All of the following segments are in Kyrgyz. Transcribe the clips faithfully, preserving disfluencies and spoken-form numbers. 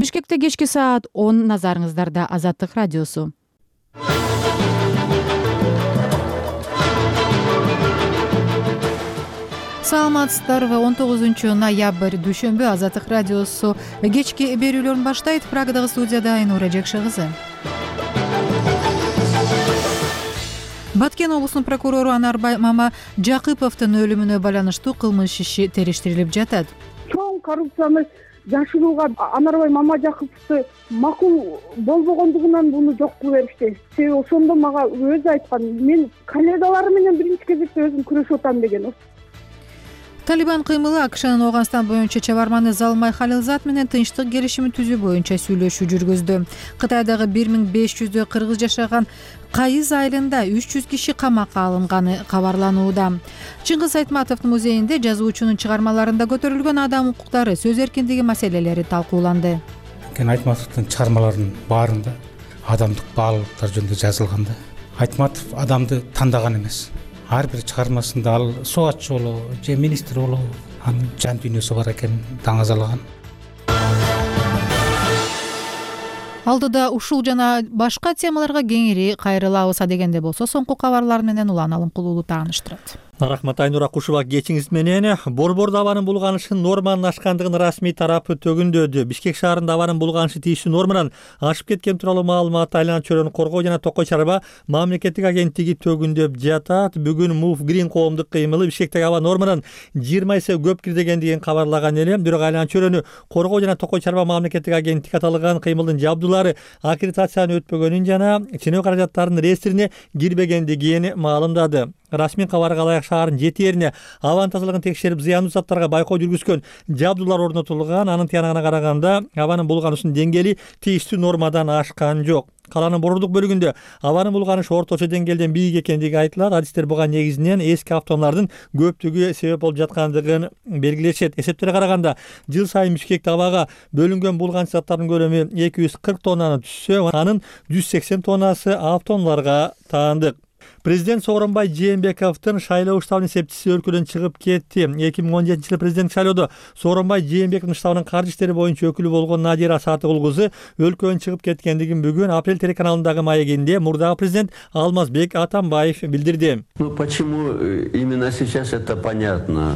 Бишкекте кечки саат он, назарыңыздарда Азаттык радиосу. Саламатсыздарбы? он тогузунчу ноябрь дүйшөмбү Азаттык радиосу кечки берүүлөрүн баштайт. Прагадагы студияда Айнура Жекши кызы. Баткен облусунун прокурору Анарбай Мама Жакыповдун өлүмүнө байланыштуу кылмыш иши териштирилип жатат. Чоң коррупцияны жашырууга Анарбай Мама Жакыповду макул болбогондугунан муну жок кылып беришти. Себеби ошондо мага өзү айткан, мен коллегалары менен биринчи кезекте өзүм күрөшүп атам деген. Талибан кыймылы АКШнын Ооганстан боюнча чабарманы Залмай Халилзат менен тынчтык келишими түзүү боюнча сүйлөшүү жүргүздү. Кытайдагы бир миң беш жүздөй кыргыз жашаган Кайыз айылында үч жүз киши камакка алынганы кабарланууда. Чыңгыз Айтматовдун музейинде жазуучунун чыгармаларында көтөрүлгөн адам укуктары, сөз эркиндиги маселелери талкууланды. Айтматовдун чыгармаларынын баарында адамдык баалуулуктар жөнүндө жазылган да. Айтматов адамды тандаган эмес. Ар бир чыгармасында ал суатчы болобу же министр болобу анын жан дүйнөсү бар экенин таңазалаган. Алдыда ушул жана башка темаларга кеңири кайрылабыз дегенде болсо, соңку кабарлар менен Улан Алымкулуулу тааныштырат. Рахмат Айнура Кушуба, кечиңиз менен. Борбордо абанын булганышын норманын ашкандыгын расмий тарапы төгүндөдү. Бишкек шаарында абанын булганышы тийиштүү норманан ашып кеткен тууралуу маалымат айланат чөйрөнү коргоо жана токой чарба мамлекеттик агенттиги төгүндөп жатат. Бүгүн Move Green коомдук кыймылы Бишкектеги аба норманан жыйырма эсе көп кирдегендигин кабарлаган эле. Бирок айланат чөйрөнү коргоо жана токой чарба мамлекеттик агенттиги аталган кыймылдын жабдуулары аккредитацияны өтпөгөнүн жана ченөө каражаттарынын реестрине кирбегендигин маалымдады. Расмий кабарга ылайык шаардын жети жерине абанын тазалыгын текшерип, зыяндуу заттарга байкоо жүргүзгөн жабдуулар орнотулган. Анын тыянагына караганда абанын булгануусунун деңгээли тийиштүү нормадан ашкан жок. Каланын борбордук бөлүгүндө абанын булганышы орточо деңгээлден бийик экендиги айтылат. Адистер буга негизинен эски автоунаалардын көптүгү себеп болуп жаткандыгын белгилешет. Эсептерге караганда жыл сайын Бишкекте абага бөлүнгөн булганыч заттардын көлөмү эки жүз кырк тоннаны түзсө, анын жүз сексен тоннасы автоунааларга таандык. Президент Сооронбай Жээнбековдун шайлоо штабынын эсептчиси өлкөдөн чыгып кетти. эки миң он жетинчи жылы президенттик шайлоодо Сооронбай Жээнбековдун штабынын каржы иштери боюнча өкүлү болгон Надира Сатыгул кызы өлкөдөн чыгып кеткендигин бүгүн Апрель телеканалындагы маегинде мурдагы президент Алмазбек Атамбаев билдирди. Ну почему именно сейчас это понятно?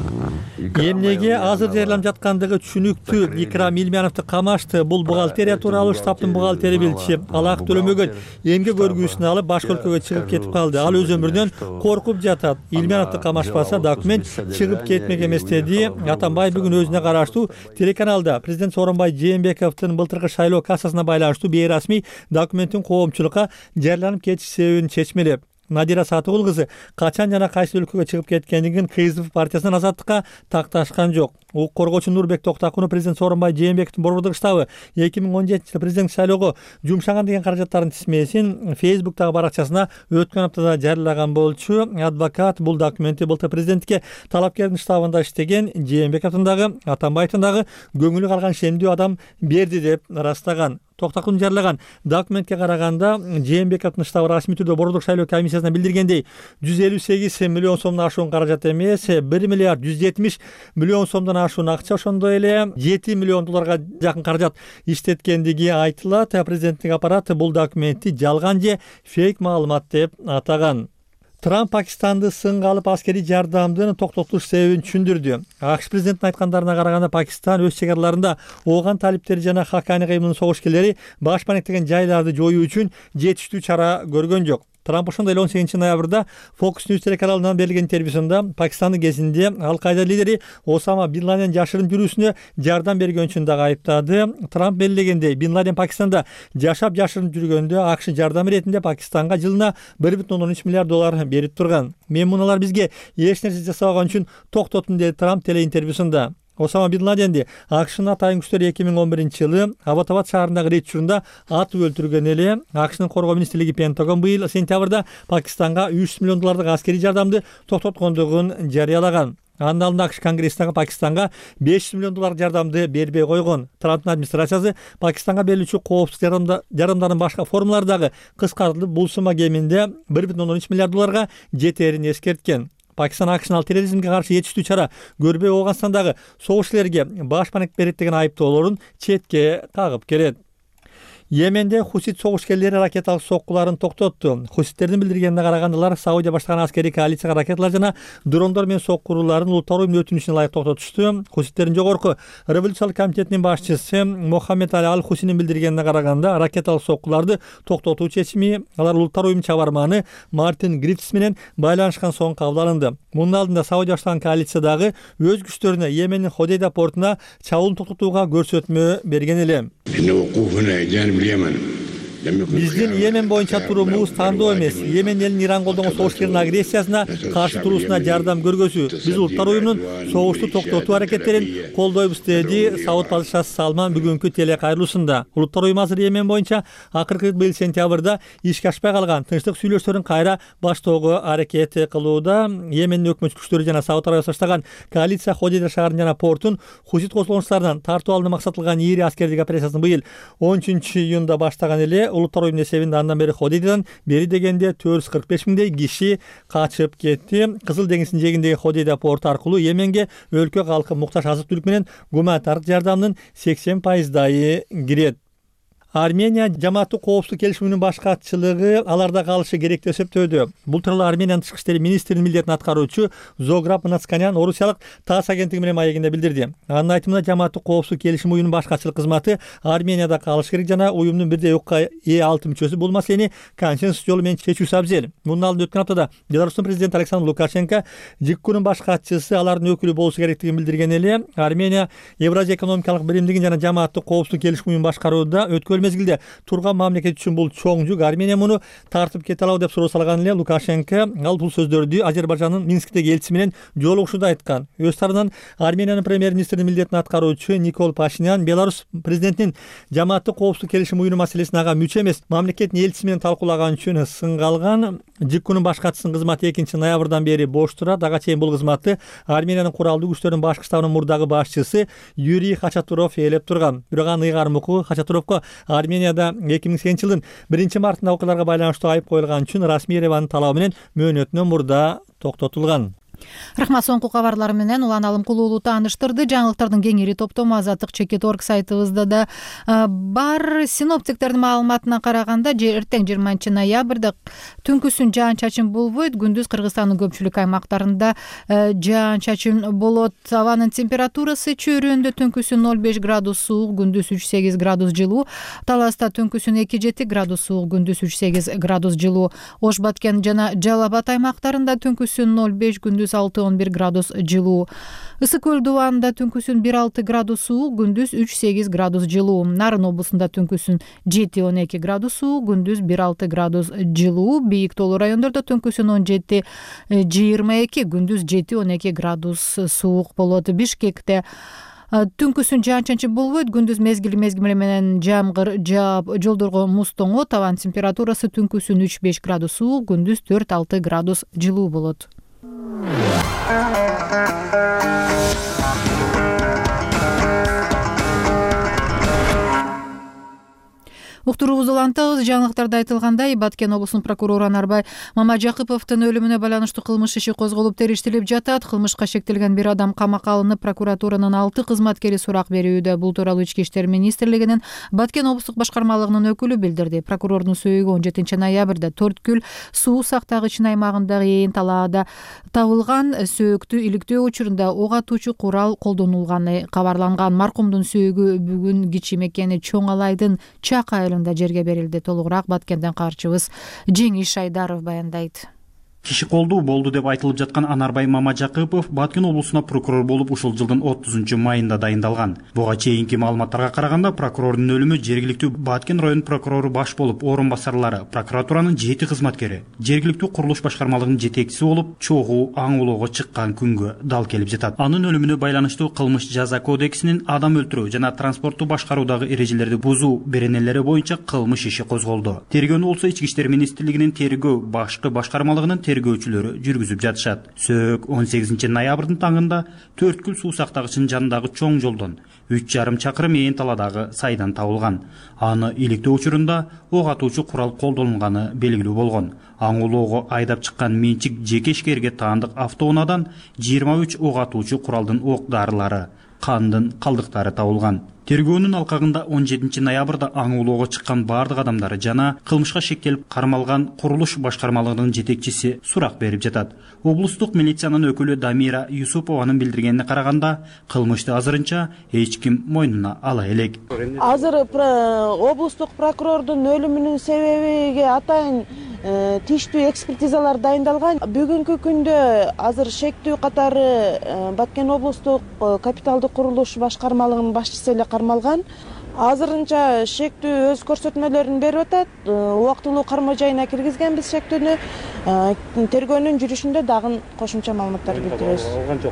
Эмнеге азыр жайралып жаткандыгы түшүнүктүү. Икрам Илмяновду камашты. Бул бухгалтерия тууралуу штабтын бухгалтери билчи. Ал акы төлөмөгөн эмгек өргүүсүн алып башка өлкөгө чыгып кетип калды. Ал өз өмүрүнөн коркуп жатат. Илмяновду камашпаса документ чыгып кетмек эмес деди. Атамбаев бүгүн өзүнө караштуу телеканалда президент Сооронбай Жээнбековдун былтыркы шайлоо кассасына байланыштуу бейрасмий документтин коомчулукка жарыяланып кетиш себебин чечмелеп, Надира Сатыгул кызы качан жана кайсы өлкөгө чыгып кеткендигин КСДП партиясынын Азаттыкка такташкан жок. Укук коргоочу Нурбек Токтакунов президент Сооронбай Жээнбековдун борбордук штабы эки миң он жетинчи жылы президенттик шайлоого жумшаган деген каражаттардын тизмесин Facebook'тагы баракчасына өткөн аптада жарыялаган болчу. Адвокат бул документти былтыр президентке талапкердин штабында иштеген Жээнбековдун дагы Атамбаевдин дагы көңүлү калган шемдүү адам берди деп ырастаган. Токтакун жарылаган документке караганда Жээнбековдун штабы расмий түрдө борбордук шайлоо комиссиясына билдиргендей жүз элүү сегиз миллион сомдон ашуун каражат эмес, бир миллиард жүз жетимиш миллион сомдон ашуун акча, ошондой эле жети миллион долларга жакын каражат иштеткендиги айтылат. Президенттик аппарат бул документти жалган же фейк маалымат деп атаган. Трамп Пакистанды сынга алып аскерий жардамдын токтотуш себебин түшүндүрдү. АКШ президентинин айткандарына караганда Пакистан өз чек араларында ооган талиптери жана Хаккани кыймылынын согушкерлери баш маектеген жайларды жоюу үчүн жетиштүү чара көргөн жок. Трамп ошондой эле он сегизинчи ноябрда Fox News телеканалынан берилген интервьюсунда Пакистандын кезинде Ал-Кайда лидери Осама Бин Ладен жашырын жүрүүсүнө жардам берген үчүн дагы айыптады. Трамп белгилегендей, Бин Ладен Пакистанда жашап жашырын жүргөндө АКШ жардам иретинде Пакистанга жылына бир бүтүн ондон үч миллиард доллар берип турган. Мен муналар бизге эч нерсе жасабаган үчүн токтотун деди Трамп телеинтервьюсунда. Осама Бин Ладенди АКШнын атайын күчтөрү эки миң он биринчи жылы Абатабад шаарындагы рейд учурунда атып өлтүргөн эле. АКШнын коргоо министрлиги Пентагон быйыл сентябрда Пакистанга үч жүз миллион доллардык аскерий жардамды токтоткондугун жарыялаган. Анын алдында АКШ Конгресстеги Пакистанга беш жүз миллион доллар жардамды бербей койгон. Трамптын администрациясы Пакистанга берилүүчү коопсуздук жардамдардын башка формалары дагы кыскартылып, бул сумма кеминде бир бүтүн ондон үч миллиард долларга жетерин эскерткен. Пакистан акшнын ал терроризмге каршы жетиштүү чара көрбөй Ооганстандагы согуш илерге башпанык берет деген айыптоолорун четке кагып келет. Йеменде хусит согушкерлери ракеталык соккуларын токтотту. Хуситтердин билдиргенине караганда алар Саудия баштаган аскерий коалицияга ракеталар жана дрондор менен соккуруларын улуттар уюмунун өтүнүчүнө ылайык токтотушту. Хуситтердин жогорку революциялык комитетинин башчысы Мохаммед Али Аль Хусинин билдиргенине караганда ракеталык соккуларды токтотуу чечими алар улуттар уюмунун чабарманы Мартин Грифтс менен байланышкан соң кабыл алынды. Мунун алдында Саудия баштаган коалициядагы өз күчтөрүнө Йемендин Ходейда портуна чабуул токтотууга көрсөтмө берген эле. Биздин Йемен боюнча туруумуз тандоо эмес. Йемен элинин Иран колдонгон согушкердин агрессиясына каршы туруусуна жардам көргөзүү. Биз улуттар уюмунун согушту токтотуу аракеттерин колдойбуз, деди Сауд падышасы Салман бүгүнкү телекайрылуусунда. Улуттар уюму азыр Йемен боюнча акыркы быйыл сентябрда ишке ашпай калган тынчтык сүйлөшүүлөрүн кайра баштоого аракет кылууда. Йемендин өкмөт күчтөрү жана Сауд Арабиясы баштаган коалиция Ходейда шаарын жана портун хусит козголончуларынан тартуу алууна максатталган ири аскердик операциясын быйыл он үчүнчү июнда баштаган эле. Улуттар уюмунун эсебинде андан бери Ходейдадан бери дегенде төрт жүз кырк беш миңдей киши качып кетти. Кызыл деңиздин жээгиндеги Ходейда порту аркылуу Йеменге өлкө калкы муктаж азык түлүк менен гуманитардык жардамдын сексен пайыздайы кирет. Армения жамааттык коопсуздук келишиминин баш катчылыгы аларда калышы керек деп эсептөөдө. Бул тууралуу Армениянын тышкы иштер министринин милдетин аткаруучу Зограб Нацканян орусиялык ТАСС агенттиги менен маегинде билдирди. Анын айтымында жамааттык коопсуздук келишим уюмунун баш катчылык кызматы Арменияда калыш керек жана уюмдун бирдей укукка ээ алты мүчөсү бул маселени консенсус жолу менен чечүүсү абзел. Мунун алдында өткөн аптада Беларустун президенти Александр Лукашенко ЖИККУнун баш катчысы алардын өкүлү болушу керектигин билдирген эле. Армения Евразия экономикалык биримдигин жана жамааттык коопсуздук келишим уюмун башкарууда өткөн мезгилде турган мамлекет үчүн бул чоң жүк. Армения муну тартып кете алабы деп суроо салган эле Лукашенко ал бул сөздөрдү Азербайжандын Минскидеги элчиси менен жолугушууда айткан. Өз тарабынан Армениянын премьер-министринин милдетин аткаруучу Никол Пашинян Беларусь президентинин жамааттык коопсуздук келишим уюму маселесин ага мүчө эмес мамлекеттин элчиси менен талкуулаган үчүн сынга алган. ЖИККУнун баш катчысынын кызматы экинчи ноябрдан бери бош турат. Ага чейин бул кызматты Армениянын куралдуу күчтөрүнүн башкы штабынын мурдагы башчысы Юрий Хачатуров ээлеп турган. Бирок анын ыйгарым укугу Хачатуровго Арменияда эки миң сегизинчи жылдын биринчи мартында окуяларга байланыштуу айып коюлган үчүн расмий Еревандын талабы менен мөөнөтүнөн мурда токтотулган. Рахмат, соңку кабарлар менен Улан Алымкулуулу тааныштырды. Жаңылыктардын кеңири топтому Азаттык чекит точка орг сайтыбызда да бар. Синоптиктердин маалыматына караганда эртең жыйырманчы ноябрда түнкүсүн жаан-чачын болбойт. Күндүз Кыргызстандын көпчүлүк аймактарында жаан-чачын болот. Абанын температурасы чөйрөндө түнкүсүн ноль беш градус суук, күндүз үч сегиз градус жылуу. Таласта түнкүсүн эки жети градус суук, күндүз үч сегиз градус жылуу. Ош Баткен жана Жалал Абад аймактарында түнкүсүн ноль беш, күндүз алты он бир градус жылуу. Ысык көл дубанында түнкүсүн бир алты градус суук, күндүз үч сегиз градус жылуу. Нарын облусунда түнкүсүн жети он эки градус суук, күндүз бир алты градус жылуу. Бийик тоолуу райондордо түнкүсүн он жети жыйырма эки, күндүз жети он эки градус суук болот. Бишкекте түнкүсүн жаан-чачын болбойт, күндүз мезгил мезгили менен жамгыр жаап, жолдорго муз тоңот. Абан температурасы түнкүсүн үч беш градус суук, күндүз төрт алты градус жылуу болот. Уктуруубузду улантабыз. Жаңылыктарда айтылгандай, Баткен облусунун прокурору Анарбай Мамажакыповдун өлүмүнө байланыштуу кылмыш иши козголуп териштелип жатат. Кылмышка шектелген бир адам камакка алынып, прокуратуранын алты кызматкери сурак берүүдө. Бул тууралуу Ички иштер министрлигинин Баткен облустук башкармалыгынын өкүлү билдирди. Прокурордун сөйүгү он жетинчи ноябрда Төрткүл суу сактагычын аймагындагы Ээн талаада табылган. Сөөктү иликтөө учурунда ок атуучу курал колдонулганы кабарланган. Маркумдун сөйүгү бүгүн кичи мекени Чоң Алайдын Чак айылында жерге берилди. Толугураак Баткенден каарчыбыз Жеңиш Айдаров баяндайт. Киши колдуу болду деп айтылып жаткан Анарбай Мамажакыпов Баткен облусуна прокурор болуп ушул жылдын отузунчу майында дайындалган. Буга чейинки маалыматтарга караганда прокурордун өлүмү жергиликтүү Баткен район прокурору баш болуп, орун басарлары, прокуратуранын жети кызматкери, жергиликтүү курулуш башкармалыгынын жетекчиси болуп, чогуу аңуулоого чыккан күнгө дал келип жатат. Анын өлүмүнө байланыштуу кылмыш жаза кодексинин адам өлтүрүү жана транспортту башкаруудагы эрежелерди бузуу беренелери боюнча кылмыш иши козголду. Тергөөнү болсо Ички иштер министрлигинин тергөө башкы башкармалыгынын тергөө тергөөчүлөрү жүргүзүп жатышат. Сөök он сегизинчи ноябрдын таңында Төрткүл суу сактагычынын жанындагы чоң жолдон үч жарым чакырым ээн таладагы сайдан табылган. Аны иликтөө учурунда ок атуучу курал колдонулганы белгилүү болгон. Аң улоого айдап чыккан менчик жеке ишкерге таандык автоунаадан жыйырма үч ок атуучу куралдын ок дарылары, кандын калдыктары табылган. Тергөөнүн алкагында он жетинчи ноябрда аң улоого чыккан бардык адамдары жана кылмышка шектелип кармалган курулуш башкармалыгынын жетекчиси сурак берип жатат. Облустук милициянын өкүлү Дамира Юсупованын билдиргенине караганда, кылмышты азырынча эч ким мойнуна ала элек. Азыр облустук прокурордун өлүмүнүн себебиге атайын тийиштүү экспертизалар дайындалган. Бүгүнкү күндө азыр шектүү катары Баткен облустук капиталдык курулуш башкармалыгынын башчысы эле кармалган. Азырынча шектүү өз көрсөтмөлөрүн берип атат. Убактылуу кармоо жайына киргизгенбиз шектүүнү. Тергөөнүн жүрүшүндө дагы кошумча маалыматтар билдиребиз.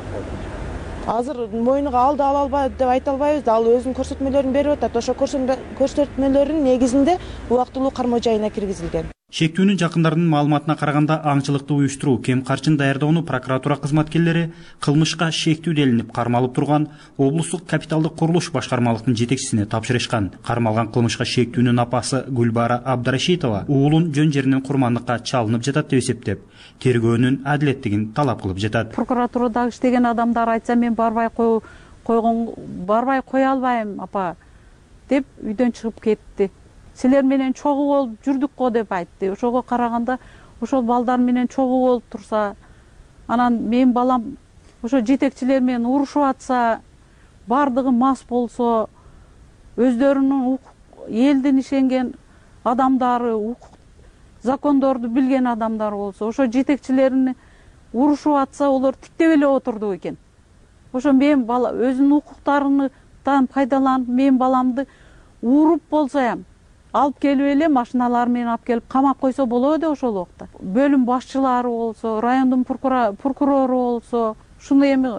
Азыр мойнуга алды ала албайт деп айта албайбыз. Ал өзүнүн көрсөтмөлөрүн берип атат. Ошо көрсөтмөлөрдүн негизинде убактылуу кармоо жайына киргизилген. Шектүүнүн жакындарынын маалыматына караганда, аңчылыкты уюштуруу, кем карчын даярдоону прокуратура кызматкерлери кылмышка шектүү делинип кармалып турган облустук капиталдык курулуш башкармалыктын жетекчисине тапшырышкан. Кармалган кылмышка шектүүнүн апасы Гүлбара Абдрашитова уулун жөн жеринен курмандыкка чалынып жатат деп эсептеп, тергөөнүн адилеттигин талап кылып жатат. Прокуратурада иштеген адамдар айтса, мен барбай койгон, барбай кое албайм апа деп үйдөн чыгып кетти. Силер менен чогуу болуп жүрдүк го деп айтты. Ошого караганда, ошол балдар менен чогуу болуп турса, анан менин балам ошо жетекчилер менен урушуп атса, бардыгы мас болсо, өздөрүнүн элдин ишенген адамдары, укук закондорду билген адамдар болсо, ошо жетекчилерин урушуп атса, олар тиктеп эле отурду экен. Ошо менин бала өзүнүн укуктарынан пайдаланып, менин баламды уруп болсоям, алып келип эле машиналар менен алып келип камап койсо болот ошол убакта. Бөлүм башчылары болсо, райондун прокурору болсо, шуну эми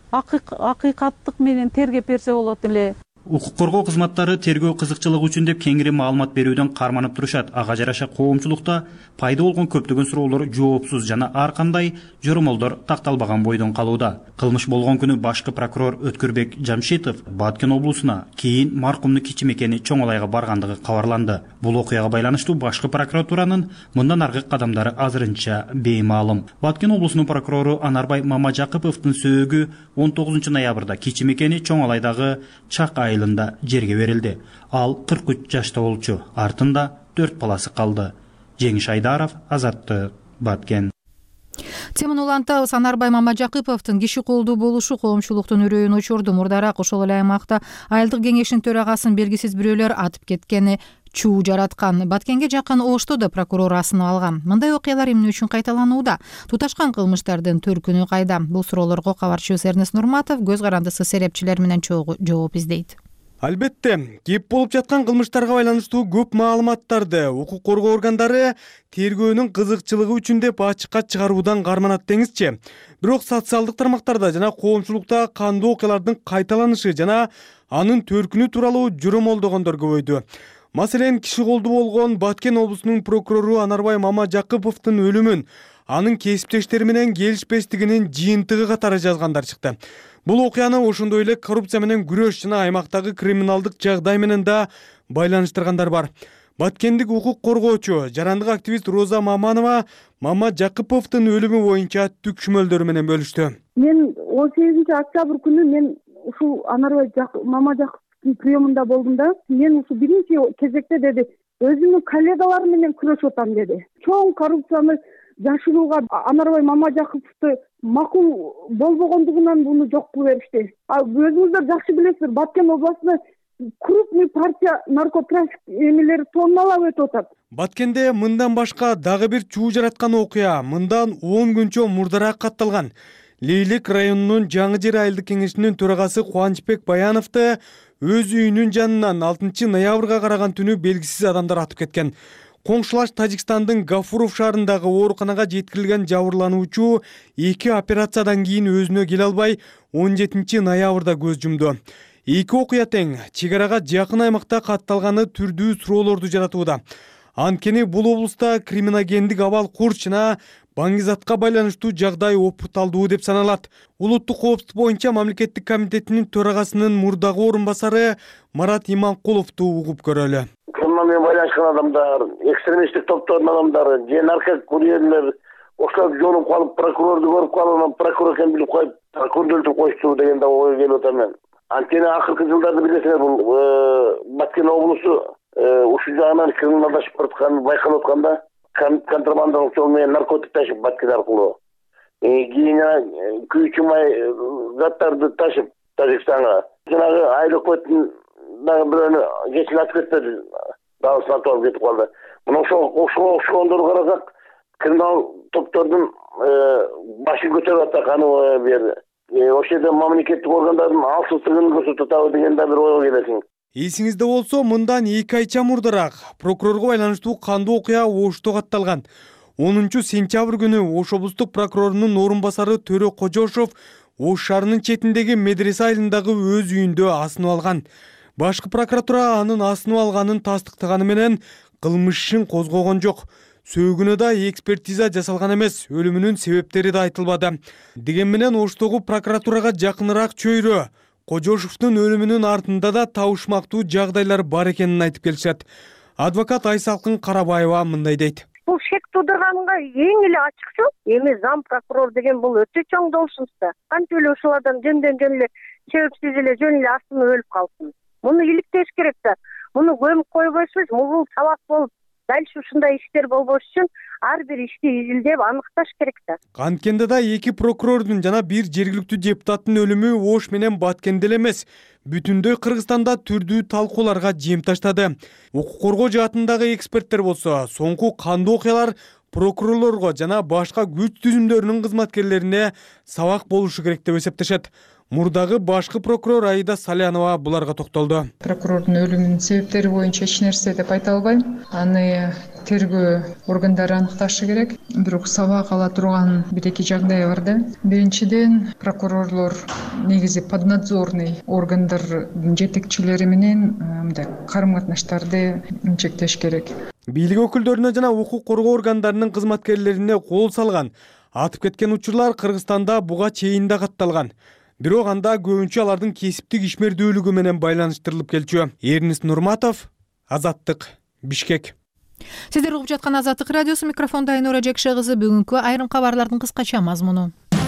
акыйкаттык менен тергеп берсе болот эле. Укук коргоо кызматтары тергөө кызыкчылыгы үчүн деп кеңири маалымат берүүдөн карманып турушат. Ага жараша коомчулукта пайда болгон көптөгөн суроолор жоопсуз жана ар кандай жоромолдор такталбаган бойдон калууда. Кылмыш болгон күнү башкы прокурор Өткүрбек Жамшитов Баткен облусуна, кийин маркумдун кичи мекени Чоңолайга баргандыгы кабарланды. Бул окуяга байланыштуу башкы прокуратуранын мындан аркы кадамдары азырынча беймаалым. Баткен облусунун прокурору Анарбай Мамажакыповдун сөөгү он тогузунчу ноябрда кичи мекени Чоңолайдагы Чак айылында жерге берилди. Ал кырк үч жашта болчу. Артында төрт баласы калды. Жеңиш Айдаров, Азаттык, Баткен. Теманы улантабыз. Анарбай Мамажакыповдун киши колдуу болушу коомчулуктун үрөйүн өчүрдү. Мурдараак ошол эле аймакта айылдык кеңештин төрагасын белгисиз бирөөлөр атып кеткени чуу жараткан. Баткенге жакын Ошто да прокурор асынып алган. Мындай окуялар эмне үчүн кайталанууда? Туташкан кылмыштардын төркүнү кайда? Бул суроолорго кабарчыбыз Эрнест Нурматов көз карандысы серепчилер менен чогуу жооп издейт. Албетте, кеп болуп жаткан кылмыштарга байланыштуу көп маалыматтарды укук коргоо органдары тергөөнүн кызыкчылыгы үчүн деп ачыкка чыгаруудан карманат деңизчи. Бирок социалдык тармактарда жана коомчулукта кандуу окуялардын кайталанышы жана анын төркүнү тууралуу жоромолдогондор көбөйдү. Маселен, киши колдуу болгон Баткен облусунун прокурору Анарбай Мамажакыповдун өлүмүн анын кесиптештери менен келишпестигинин жыйынтыгы катары жазгандар чыкты. Бул окуяны ошондой эле коррупция менен күрөш жана аймактагы криминалдык жагдай менен да байланыштыргандар бар. Баткендик укук коргоочу, жарандык активист Роза Маманова Мамажакыповдун өлүмү боюнча түкшүмөлдөрү менен бөлүштү. Мен он сегизинчи октябрь күнү мен ушул Анарбай Мамажакыповдун приемунда болдум да. Мен ушул биринчи кезекте деди, өзүмдүн коллегаларым менен күрөшүп атам деди. Чоң коррупцияны жашырууга Анарбай Мамажакыповду макул болбогондугунан буну жок кылып беришти. Өзүңүздөр жакшы билесиздер, Баткен областында крупный партия наркотрафик эмелери тонналап өтүп атат. Баткенде мындан башка дагы бир чуу жараткан окуя мындан он күнчө мурдараак катталган. Лейлек районунун Жаңы Жер айылдык кеңешинин төрагасы Кубанычбек Баяновду өз үйүнүн жанынан алтынчы ноябрга караган түнү белгисиз адамдар атып кеткен. Коңшулаш Тажикстандын Гафуров шаарындагы ооруканага жеткирилген жабырлануучу эки операциядан кийин өзүнө келе албай он жетинчи ноябрда көз жумду. Эки окуя тең чек арага жакын аймакта катталганы түрдүү суроолорду жаратууда. Анткени бул облуста криминогендик абал курч жана Баңгизатка байланыштуу жагдай опуталдуу деп саналат. Улуттук коопсуздук боюнча мамлекеттик комитетинин төрагасынын мурдагы орун басары Марат Иманкуловду угуп көрөлү. Кыргызстан менен байланышкан адамдар, экстремисттик топтордун адамдары, же наркотик курьерлер ошолорду жолуп калып, прокурорду көрүп калып, прокурор экенин билип коюп, прокурорду өлтүрүп коюшту деген да ой келип атам мен. Анткени акыркы жылдарды билесиңер, бул Баткен облусу ушул жагынан криминалдашып баратканы байкалып атканда, контрабандалык жол менен наркотик ташып Баткен аркылуу. Кийин күйүүчү май заттарды ташып Тажикстанга. Жанагы аэропорттун дагы бирөөнү кечин атып кетти. Дагы сатып кетип калды. Мына ошо ошого окшогондорду карасак, криминал топтордун башын көтөрүп атканы бу жерде. Ошол жерде мамлекеттик органдардын алсыздыгын көрсөтүп атабы деген да бир ойго келесиң. Эсиңизде болсо, мындан эки айча мурдараак прокурорго байланыштуу кандуу окуя Ошто катталган. онунчу сентябрь күнү Ош облустук прокурорунун орун басары Төрө Кожошов Ош шаарынын четиндеги медресе айылындагы өз үйүндө асынып алган. Башкы прокуратура анын асынып алганын тастыктаганы менен кылмыш ишин козгогон жок. Сөөгүнө да экспертиза жасалган эмес, өлүмүнүн себептери да айтылбады. Деген менен Оштогу прокуратурага жакыныраак чөйрө Кожошовдун өлүмүнүн артында да табышмактуу жагдайлар бар экенин айтып келишет. Адвокат Айсалкын Карабаева мындай дейт. Бул шек туудурганга эң эле ачыкчу эми зам прокурор деген бул өтө чоң должность да. Кантип эле ушул адам жөндөн жөн эле себепсиз эле жөн эле асынып өлүп калсын. Муну иликтеш керек да. Муну көмүп койбойсуз, мугул сабак болуп, дальше ушундай иштер болбош үчүн ар бир ишти изилдеп аныкташ керек да. Анткенде да эки прокурордун жана бир жергиликтүү депутаттын өлүмү Ош менен Баткенде эле эмес, бүтүндөй Кыргызстанда түрдүү талкууларга жем таштады. Укук коргоо жаатындагы эксперттер болсо, соңку кандуу окуялар прокурорлорго жана башка күч түзүмдөрүнүн кызматкерлерине сабак болушу керек деп эсептешет. Мурдагы башкы прокурор Аида Салянова буларга токтолду. Прокурордун өлүмүнүн себептери боюнча эч нерсе деп айта албайм. Аны тергөө органдары аныкташы керек. Бирок сабак ала турган бир-эки жагдай бар да. Биринчиден, прокурорлор негизи поднадзорный органдардын жетекчилери менен мындай карым-катнаштарды чектеш керек. Бийлик өкүлдөрүнө жана укук коргоо органдарынын кызматкерлерине кол салган, атып кеткен учурлар Кыргызстанда буга чейин да катталган. Бирок анда көбүнчө алардын кесиптик ишмердүүлүгү менен байланыштырылып келчү. Эрнис Нурматов, Азаттык, Бишкек. Сиздер угуп жаткан Азаттык радиосу, микрофонда Айнура Жекше кызы. Бүгүнкү айрым кабарлардын кыскача мазмуну.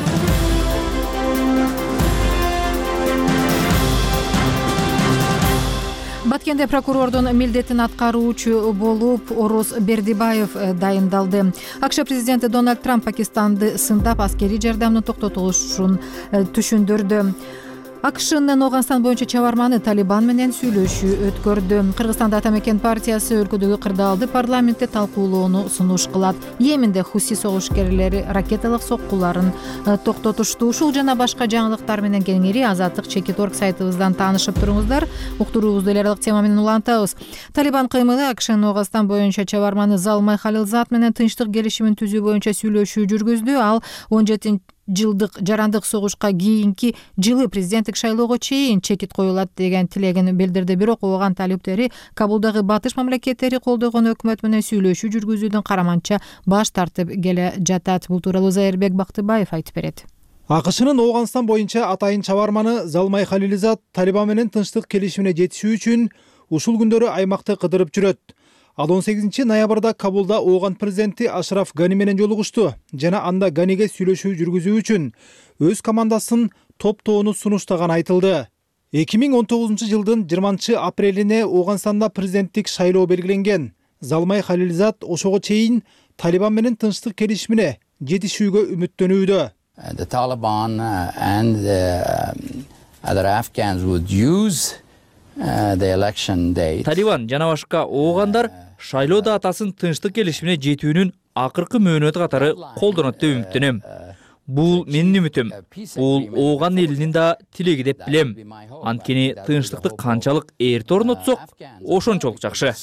Баткенде прокурордун милдетин аткаруучу болуп Ороз Бердибаев дайындалды. АКШ президенти Дональд Трамп Пакистанды сындап аскерий жардамдын токтотулушун түшүндүрдү. АКШнын Ооганстан боюнча чабарманы Талибан менен сүйлөшүү өткөрдү. Кыргызстанда Атамекен партиясы өлкөдөгү кырдаалды парламентте талкуулоону сунуш кылат. Йеменде Хуси согушкерлери ракеталык соккуларын токтотушту. Ушул жана башка жаңылыктар менен кеңири Азаттык чекит орг сайтыбыздан таанышып туруңуздар. Уктуруубузду эл аралык тема менен улантабыз. Талибан кыймылы АКШнын Ооганстан боюнча чабарманы Залмай Халилзат менен тынчтык келишимин түзүү боюнча сүйлөшүү жүргүздү. Ал он жетинчи жылдык жарандык согушка кийинки жылы президенттик шайлоого чейин чекит коюлат деген тилегин билдирди. Бирок ооган талиптери Кабулдагы батыш мамлекеттери колдогон өкмөт менен сүйлөшүү жүргүзүүдөн караманча баш тартып келе жатат. Бул тууралуу Зайырбек Бактыбаев айтып берет. АКШнын Ооганстан боюнча атайын чабарманы Залмай Халилзат Талибан менен тынчтык келишимине жетишүү үчүн ушул күндөрү аймакты кыдырып жүрөт. Ал он сегизинчи ноябрда Кабулда Ооган президенти Ашраф Гани менен жолугушту жана анда Ганиге сүйлөшүү жүргүзүү үчүн өз командасын топтоону сунуштаган айтылды. эки миң он тогузунчу жылдын жыйырманчы апрелине Ооганстанда президенттик шайлоо белгиленген. Залмай Халилзат ошого чейин Талибан менен тынчтык келишимине жетишүүгө үмүттөнүүдө. The Taliban and the other Afghans would use the election date. Талибан жана башка оогандар шайлоо датасын тынчтык келишимине жетүүнүн акыркы мөөнөтү катары колдонот деп үмүттөнөм. Бул менин үмүтүм. Бул ооган элинин да тилеги деп билем. Анткени тынчтыкты канчалык эрте орнотсок, ошончолук жакшы.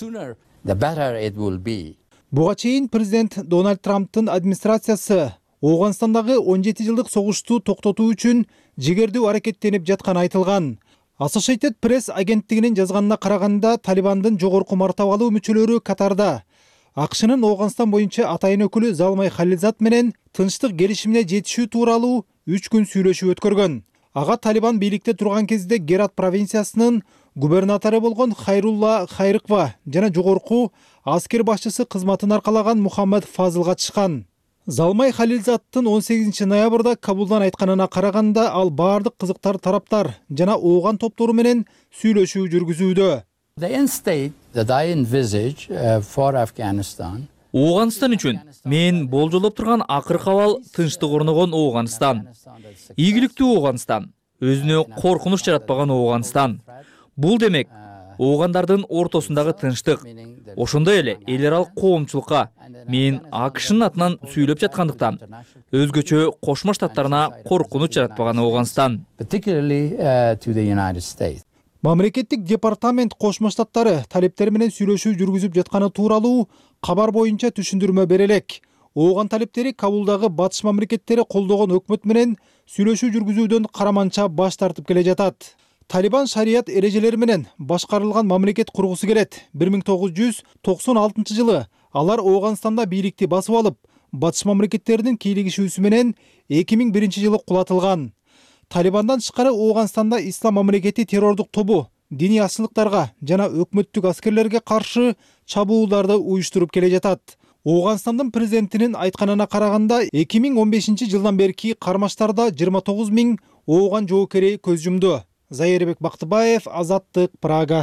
Буга чейин президент Дональд Трамптын администрациясы Ооганстандагы он жети жылдык согушту токтотуу үчүн жигердүү аракеттенип жатканы айтылган. Associated Press агенттигинин жазганына караганда Талибандын жогорку мартабалуу мүчөлөрү катарда. акшнын Ооганстан боюнча атайын өкүлү Залмай Халилзат менен тынчтык келишимине жетишүү тууралуу үч күн сүйлөшүү өткөргөн. Ага Талибан бийликте турган кезде Герат провинциясынын губернатору болгон Хайрулла Хайрыкова жана жогорку аскер башчысы кызматын аркалаган Мухаммад Фазыл катышкан. Залмай Халилзаттын он сегизинчи ноябрда Кабулдан айтканына караганда ал баардык кызыктар тараптар жана ооган топтору менен сүйлөшүү жүргүзүүдө. The end state that I envisage uh, for Afghanistan Ооганстан үчүн мен болжолоп турган акыркы абал тынчтык орногон Ооганстан, ийгиликтүү Ооганстан, өзүнө коркунуч жаратпаган Ооганстан. Бул демек оогандардын ортосундагы тынчтык. Ошондой эле эл аралык коомчулукка мен АКШнын атынан сүйлөп жаткандыктан өзгөчө Кошмо Штаттарына коркунуч жаратпаган Ооганстан. Particularly uh, to the United States. Мамлекеттик департамент Кошмо Штаттары талептер менен сүйлөшүү жүргүзүп жатканы тууралуу кабар боюнча түшүндүрмө бере элек. Ооган талептери Кабулдагы батыш мамлекеттери колдогон өкмөт менен сүйлөшүү жүргүзүүдөн караманча баш тартып келе жатат. Талибан шарият эрежелери менен башкарылган мамлекет кургусу келет. бир миң тогуз жүз токсон алтынчы жылы алар Ооганстанда бийликти басып алып, батыш мамлекеттеринин кийлигишүүсү менен эки миң биринчи жылы кулатылган. Талибандан тышкары Ооганстанда ислам мамлекети террордук тобу диний ачылыктарга жана өкмөттүк аскерлерге каршы чабуулдарды уюштуруп келе жатат. Ооганстандын президентинин айтканына караганда эки миң он бешинчи жылдан берки кармаштарда жыйырма тогуз миң ооган жоокери көз жумду. Зайырбек Бактыбаев, Азаттык, Прага.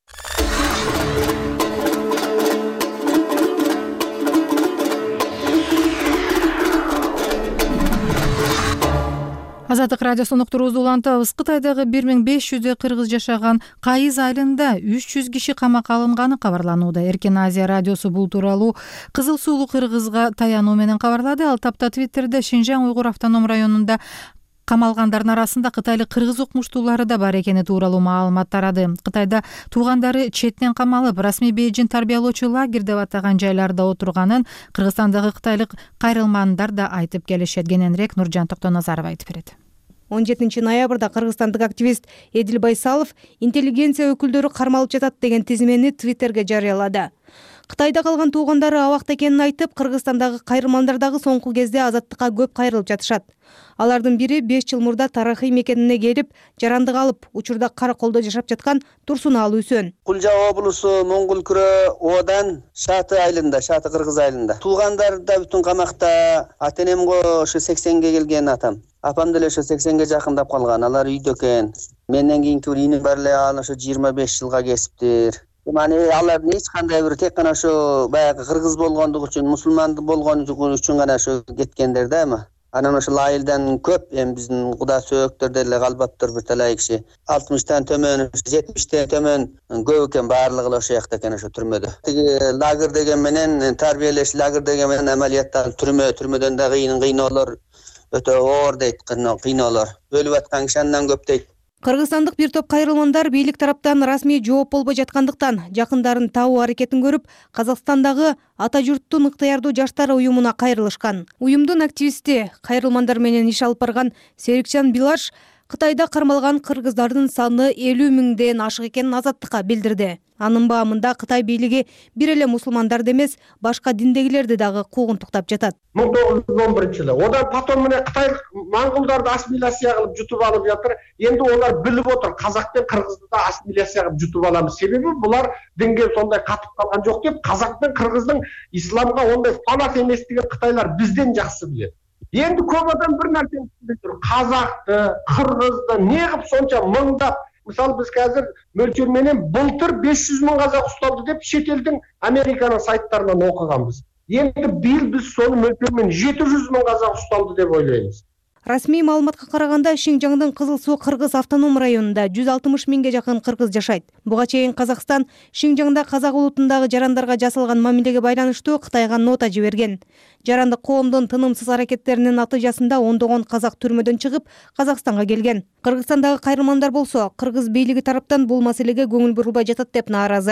Азаттык радиосунун уктуруубузду улантабыз. Кытайдагы бир миң беш жүздөй кыргыз жашаган Кайыз айылында үч жүз киши камакка алынганы кабарланууда. Эркен Азия радиосу бул тууралуу Кызыл Суулуу Кыргызга таянуу менен кабарлады. Ал тапта Твиттерде Шинжаң Уйгур автоном районунда камалгандардын арасында кытайлык кыргыз укмуштуулары да бар экени тууралуу маалымат тарады. Кытайда туугандары четинен камалып, расмий бейжин тарбиялоочу лагерь деп атаган жайларда отурганын Кыргызстандагы кытайлык кайрылмандар да айтып келишет. Кененирээк Нуржан Токтоназаров айтып берет. он жетинчи ноябрда кыргызстандык активист Эдил Байсалов интеллигенция өкүлдөрү кармалып жатат деген тизмени Твиттерге жарыялады. Кытайда калган туугандары абакта экенин айтып, Кыргызстандагы кайрылмандар дагы соңку кезде азаттыкка көп кайрылып жатышат. Алардын бири беш жыл мурда тарыхый мекенине келип, жарандык алып, учурда Караколдо жашап жаткан Турсунал Үсөн. Кулжа облусу Моңгул күрө Одан Шаты айылында, Шаты Кыргыз айылында. Туугандар да бүтүн камакта. Ата-энемго ошо сексенге келген атам. Апам деле ошо сексенге жакындап калган. Алар үйдө экен. Менден кийинки иним бар эле ал ошо жыйырма беш жылга кесиптир. Мани алардын эч кандай бир тек гана ошо баягы кыргыз болгондугу үчүн, мусулман болгондугу үчүн гана ошо кеткендер да эми. Анан ошол айылдан көп, эми биздин куда сөөктөр деле калбаптыр бир талай киши. алтымыштан төмөн, жетимиштен төмөн көп экен, баардыгы эле ошол жакта экен, ошо түрмөдө. Тиги лагерь деген менен, тарбиялеш лагерь деген менен амалияттан түрмө, түрмөдөн да кыйын кыйноолор өтө оор дейт, кыйноолор. Өлүп аткан киши андан көп дейт. Кыргызстандык бир топ кайрылмандар бийлик тараптан расмий жооп болбой жаткандыктан жакындарын табуу аракетин көрүп, Казакстандагы Ата журттун ыктыярдуу жаштары уюмуна кайрылышкан. Уюмдун активисти, кайрылмандар менен иш алып барган Серикжан Билаш Кытайда кармалган кыргыздардын саны элүү миңден ашык экенин Азаттыкка билдирди. Анын баамында Кытай бийлиги бир эле мусулмандарды эмес, башка диндегилерди дагы куугунтуктап жатат. миң тогуз жүз он биринчи жылы одан потом мына Кытай моңголдорду ассимиляция кылып жутуп алып жатыр. Энди олар билип отур, казак менен кыргызды да ассимиляция кылып жутуп аламыз. Себеби булар динге сондай катып калган жок деп, казак менен кыргыздын исламга ондай фанат эместигин кытайлар бизден жакшы билет. Енді көп адам бір нәрсені түсінбей тұр. Қазақты, қырғызды не қылып сонша мыңдап, мысалы біз қазір мөлшерменен былтыр беш жүз мың қазақ ұсталды деп шетелдің Американың сайттарынан оқығанбыз. Енді биыл біз соны мөлшермен жеті жүз мың қазақ ұсталды деп ойлаймыз. Расмий маалыматка караганда Шинжаңдын Кызыл Суу Кыргыз автоном районунда жүз алтымыш миңге жакын кыргыз жашайт. Буга чейин Казакстан Шинжаңда казак улутундагы жарандарга жасалган мамилеге байланыштуу Кытайга нота жиберген. Жарандык коомдун тынымсыз аракеттеринин натыйжасында ондогон казак түрмөдөн чыгып Казакстанга келген. Кыргызстандагы кайрылмандар болсо, кыргыз бийлиги тараптан бул маселеге көңүл бурулбай жатат деп нааразы.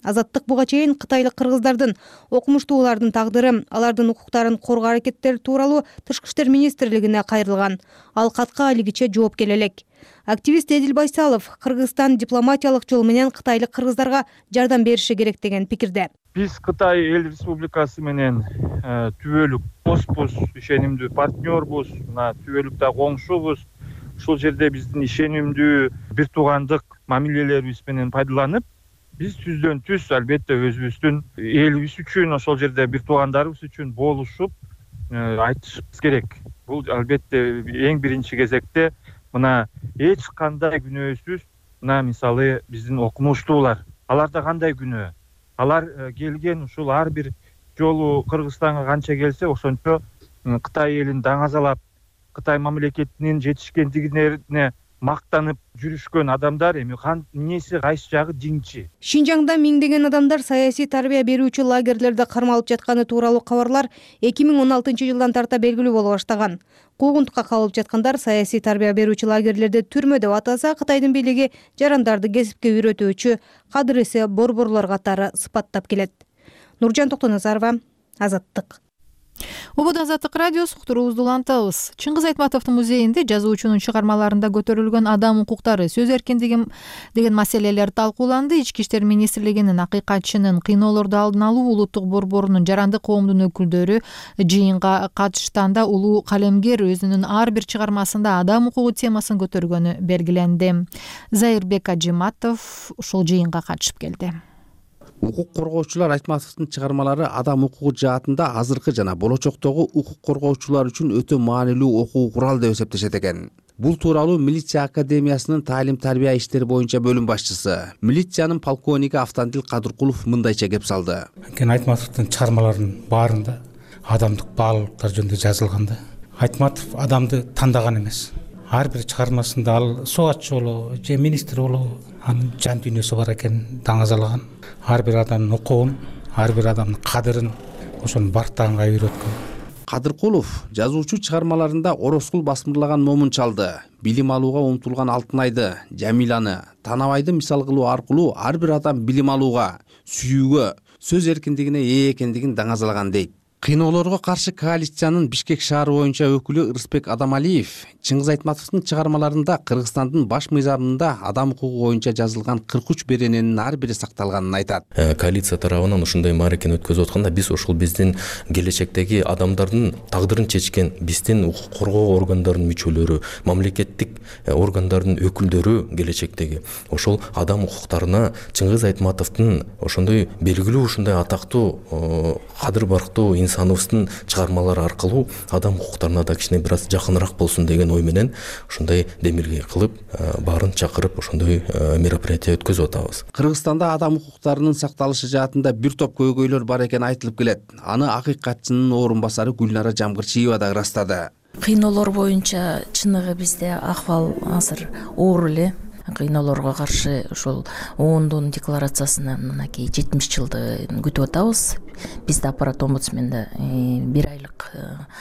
Азаттык буга чейин кытайлык кыргыздардын окумуштуулардын тагдыры, алардын укуктарын коргоо аракеттери тууралуу Тышкы иштер министрлигине кайрылган. Ал катка алигиче жооп келе элек. Активист Эдил Байсалов Кыргызстан дипломатиялык жол менен кытайлык кыргыздарга жардам бериши керек деген пикирде. Биз Кытай эл республикасы менен түбөлүк доспуз, ишенимдүү партнербуз, мына түбөлүктө коңшубуз. Ушул жерде биздин ишенимдүү бир туугандык мамилелерибиз менен пайдаланып, биз түздөн түз албетте өзүбүздүн элибиз үчүн, ошол жерде бир туугандарыбыз үчүн болушуп айтышыбыз керек. Бул албетте эң биринчи кезекте мына эч кандай күнөөсүз, мына мисалы биздин окумуштуулар, аларда кандай күнөө? Алар келген ушул ар бир жолу Кыргызстанга канча келсе, ошончо Кытай элин даңазалап, Кытай мамлекетинин жетишкендигине мактанып жүрүшкөн адамдар эми эмнеси кайсы жагы диңчи. Шинжаңда миңдеген адамдар саясий тарбия берүүчү лагерлерде кармалып жатканы тууралуу кабарлар эки миң он алтынчы жылдан тарта белгилүү боло баштаган. Куугунтукка кабылып жаткандар саясий тарбия берүүчү лагерлерде түрмө деп атаса, Кытайдын бийлиги жарандарды кесипке үйрөтүүчү кадыр эсе борборлор катары сыпаттап келет. Нуржан Токтоназарова, Азаттык. Ободон Азаттык радиосу уктуруубузду улантабыз. Чыңгыз Айтматовдун музейинде жазуучунун чыгармаларында көтөрүлгөн адам укуктары, сөз эркиндиги деген маселелер талкууланды. Ички иштер министрлигинин акыйкатчынын кыйноолорду алдын алуу улуттук борборунун жарандык коомдун өкүлдөрү жыйынга катышканда улуу калемгер өзүнүн ар бир чыгармасында адам укугу темасын көтөргөнү белгиленди. Зайырбек Ажиматов ушул жыйынга катышып келди. Укук коргоочулар Айтматовдун чыгармалары адам укугу жаатында азыркы жана болочоктогу укук коргоочулар үчүн өтө маанилүү окуу курал деп эсептешет экен. Бул тууралуу Милиция академиясынын таалим-тарбия иштери боюнча бөлүм башчысы, милициянын полковниги Автандил Кадыркулов мындайча кеп салды. Айтматовдун чыгармаларынын баарында адамдык баалуулуктар жөнүндө жазылганда, Айтматов адамды тандаган эмес. Ар бир чыгармасында ал соатчы болобу, же министр болобу, анын жан дүйнөсү бар экенин даңазалаган. Ар бир адамдын укугун, ар бир адамдын кадырын ошону бартаганга үйрөткөн. Кадыркулов жазуучу чыгармаларында Орозкул басмырлаган момун чалды, билим алууга умтулган Алтынайды, Жамиланы, Танабайды мисал кылуу аркылуу ар бир адам билим алууга, сүйүүгө, сөз эркиндигине ээ экендигин даңазалаган дейт. Кыйноолорго каршы коалициянын Бишкек шаары боюнча өкүлү Ырысбек Адамалиев Чыңгыз Айтматовдун чыгармаларында Кыргызстандын баш мыйзамында адам укугу боюнча жазылган кырк үч берененин ар бири сакталганын айтат. Коалиция тарабынан ушундай мааракени өткөзүп атканда биз ошол биздин келечектеги адамдардын тагдырын чечкен биздин укук коргоо органдарынын мүчөлөрү, мамлекеттик органдардын өкүлдөрү келечектеги ошол адам укуктарына Чыңгыз Айтматовдун ошондой белгилүү ушундай атактуу кадыр барктуу инсановдун чыгармалары аркылуу адам укуктарына да кичине бир аз жакыныраак болсун деген ой менен ушундай демилге кылып, баарын чакырып ошондой мероприятие өткөзүп атабыз. Кыргызстанда адам укуктарынын сакталышы жаатында бир топ көйгөйлөр бар экени айтылып келет. Аны акыйкатчынын орун басары Гүлнара Жамгырчиева да ырастады. Кыйноолор боюнча чыныгы бизде акыбал азыр оор эле. Кыйноолорго каршы ошол оондун декларациясына мынакей жетимиш жылды күтүп атабыз. Бизде аппарат омбудсменде бир айлык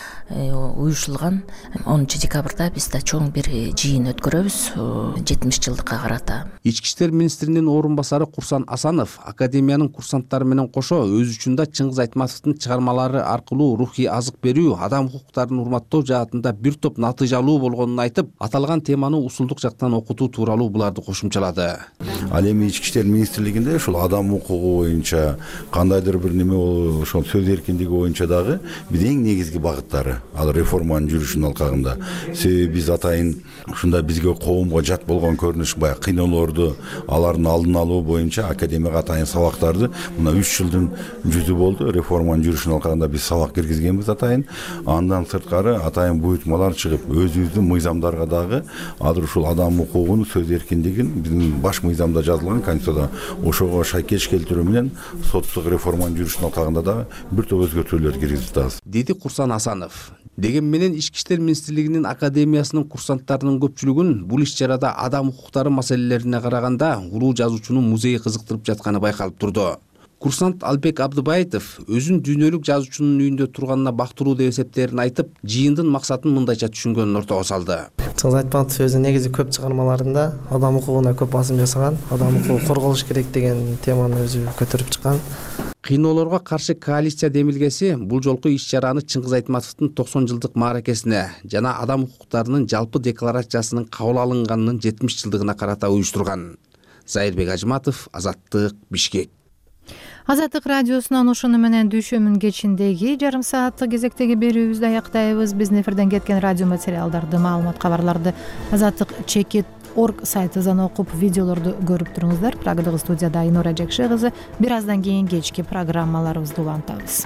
уюшулган. онунчу декабрда бизде чоң бир жыйын өткөрөбүз жетимиш жылдыкка карата. Ички иштер министринин орун басары Курсан Асанов академиянын курсанттары менен кошо өз учунда Чыңгыз Айтматовдун чыгармалары аркылуу рухий азык берүү, адам укуктарын урматтоо жаатында бир топ натыйжалуу болгонун айтып, аталган теманы усулдук жактан окутуу тууралуу буларды кошумчалады. Ал эми ички иштер министрлигинде ушул адам укугу боюнча кандайдыр бир неме ошол сөз эркиндиги боюнча дагы бир эң негизги багыттары ал реформанын жүрүшүнүн алкагында. Себеби биз атайын ушундай бизге коомго жат болгон көрүнүш баягы кыйноолорду алардын алдын алуу боюнча академияга атайын сабактарды мына үч жылдын жүзү болду. Реформанын жүрүшүнүн алкагында биз сабак киргизгенбиз атайын. Андан сырткары атайын буйртмалар чыгып, өзүбүздүн мыйзамдарга дагы азыр ушул адам укугунун сөз эркиндигин биздин баш мыйзамда жазылган конституцияда ошого шайкеш келтирүү менен соттук реформанын жүрүшүнүн алкагында дагы бир топ өзгөртүүлөр киргизип атабыз. Деди Курсан Асанов. Деген менен Ички иштер министрлигинин академиясынын курсанттарынын көпчүлүгүн бул иш-чарада адам укуктары маселелерине караганда улуу жазуучунун музейи кызыктырып жатканы байкалып турду. Курсант Албек Абдыбаитов өзүн дүйнөлүк жазуучунун үйүндө турганына бактылуу деп эсептерин айтып, жыйындын максатын мындайча түшүнгөнүн ортого салды. чыңгыз айтматов өзү негизи көп чыгармаларында адам укугуна көп басым жасаган, адам укугу корголуш керек деген теманы өзү көтөрүп чыккан. Кыйноолорго каршы коалиция демилгеси бул жолку иш-чараны Чыңгыз Айтматовдун токсон жылдык мааракесине жана адам укуктарынын жалпы декларациясынын кабыл алынганынын жетимиш жылдыгына карата уюштурган. Зайырбек Ажматов, Азаттык, Бишкек. Азаттык радиосунан ушуну менен дүйшөмүн кечиндеги жарым сааттык кезектеги берүүбүздү аяктайбыз. Биздин эфирден кеткен радио материалдарды, маалымат кабарларды азаттык чекит орг сайтыбыздан окуп, видеолорду көрүп туруңуздар. Прагадагы студияда Айнура Жекше кызы. Бир аздан кийин кечки программаларыбызды улантабыз.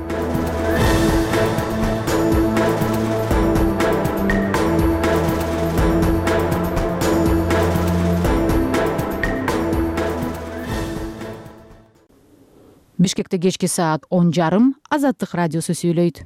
Бишкекте кечки саат он жарым Азаттык радиосу сүйлөйт.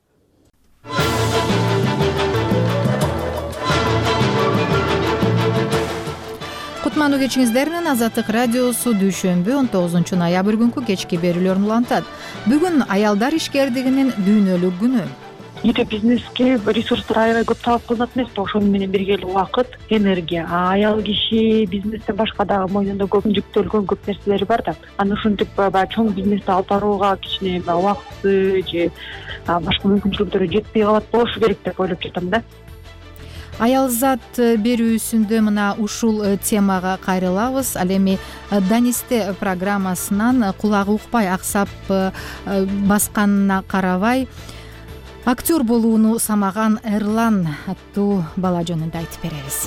Кутмандуу кечиңиздер менен Азаттык радиосу дүйшөмбү он тогузунчу ноябрь күнкү кечки берүүлөрүн улантат. Бүгүн аялдар ишкердигинин дүйнөлүк күнү. Үйдө бизнеске ресурстар аябай көп талап кылынат эмеспи, ошону менен бирге эле убакыт, энергия. А аял киши бизнестен башка дагы мойнунда көп жүктөлгөн көп нерселери бар да. Аны ушинтип баягы чоң бизнести алып барууга кичине убакыты же башка мүмкүнчүлүктөрү жетпей калат болушу керек деп ойлоп жатам да. Аял зат берүүсүндө мына ушул темага кайрылабыз. Ал эми Данисте программасынан кулагы укпай аксап басканына карабай актер болууну самаган Эрлан аттуу бала жөнүндө айтып беребиз.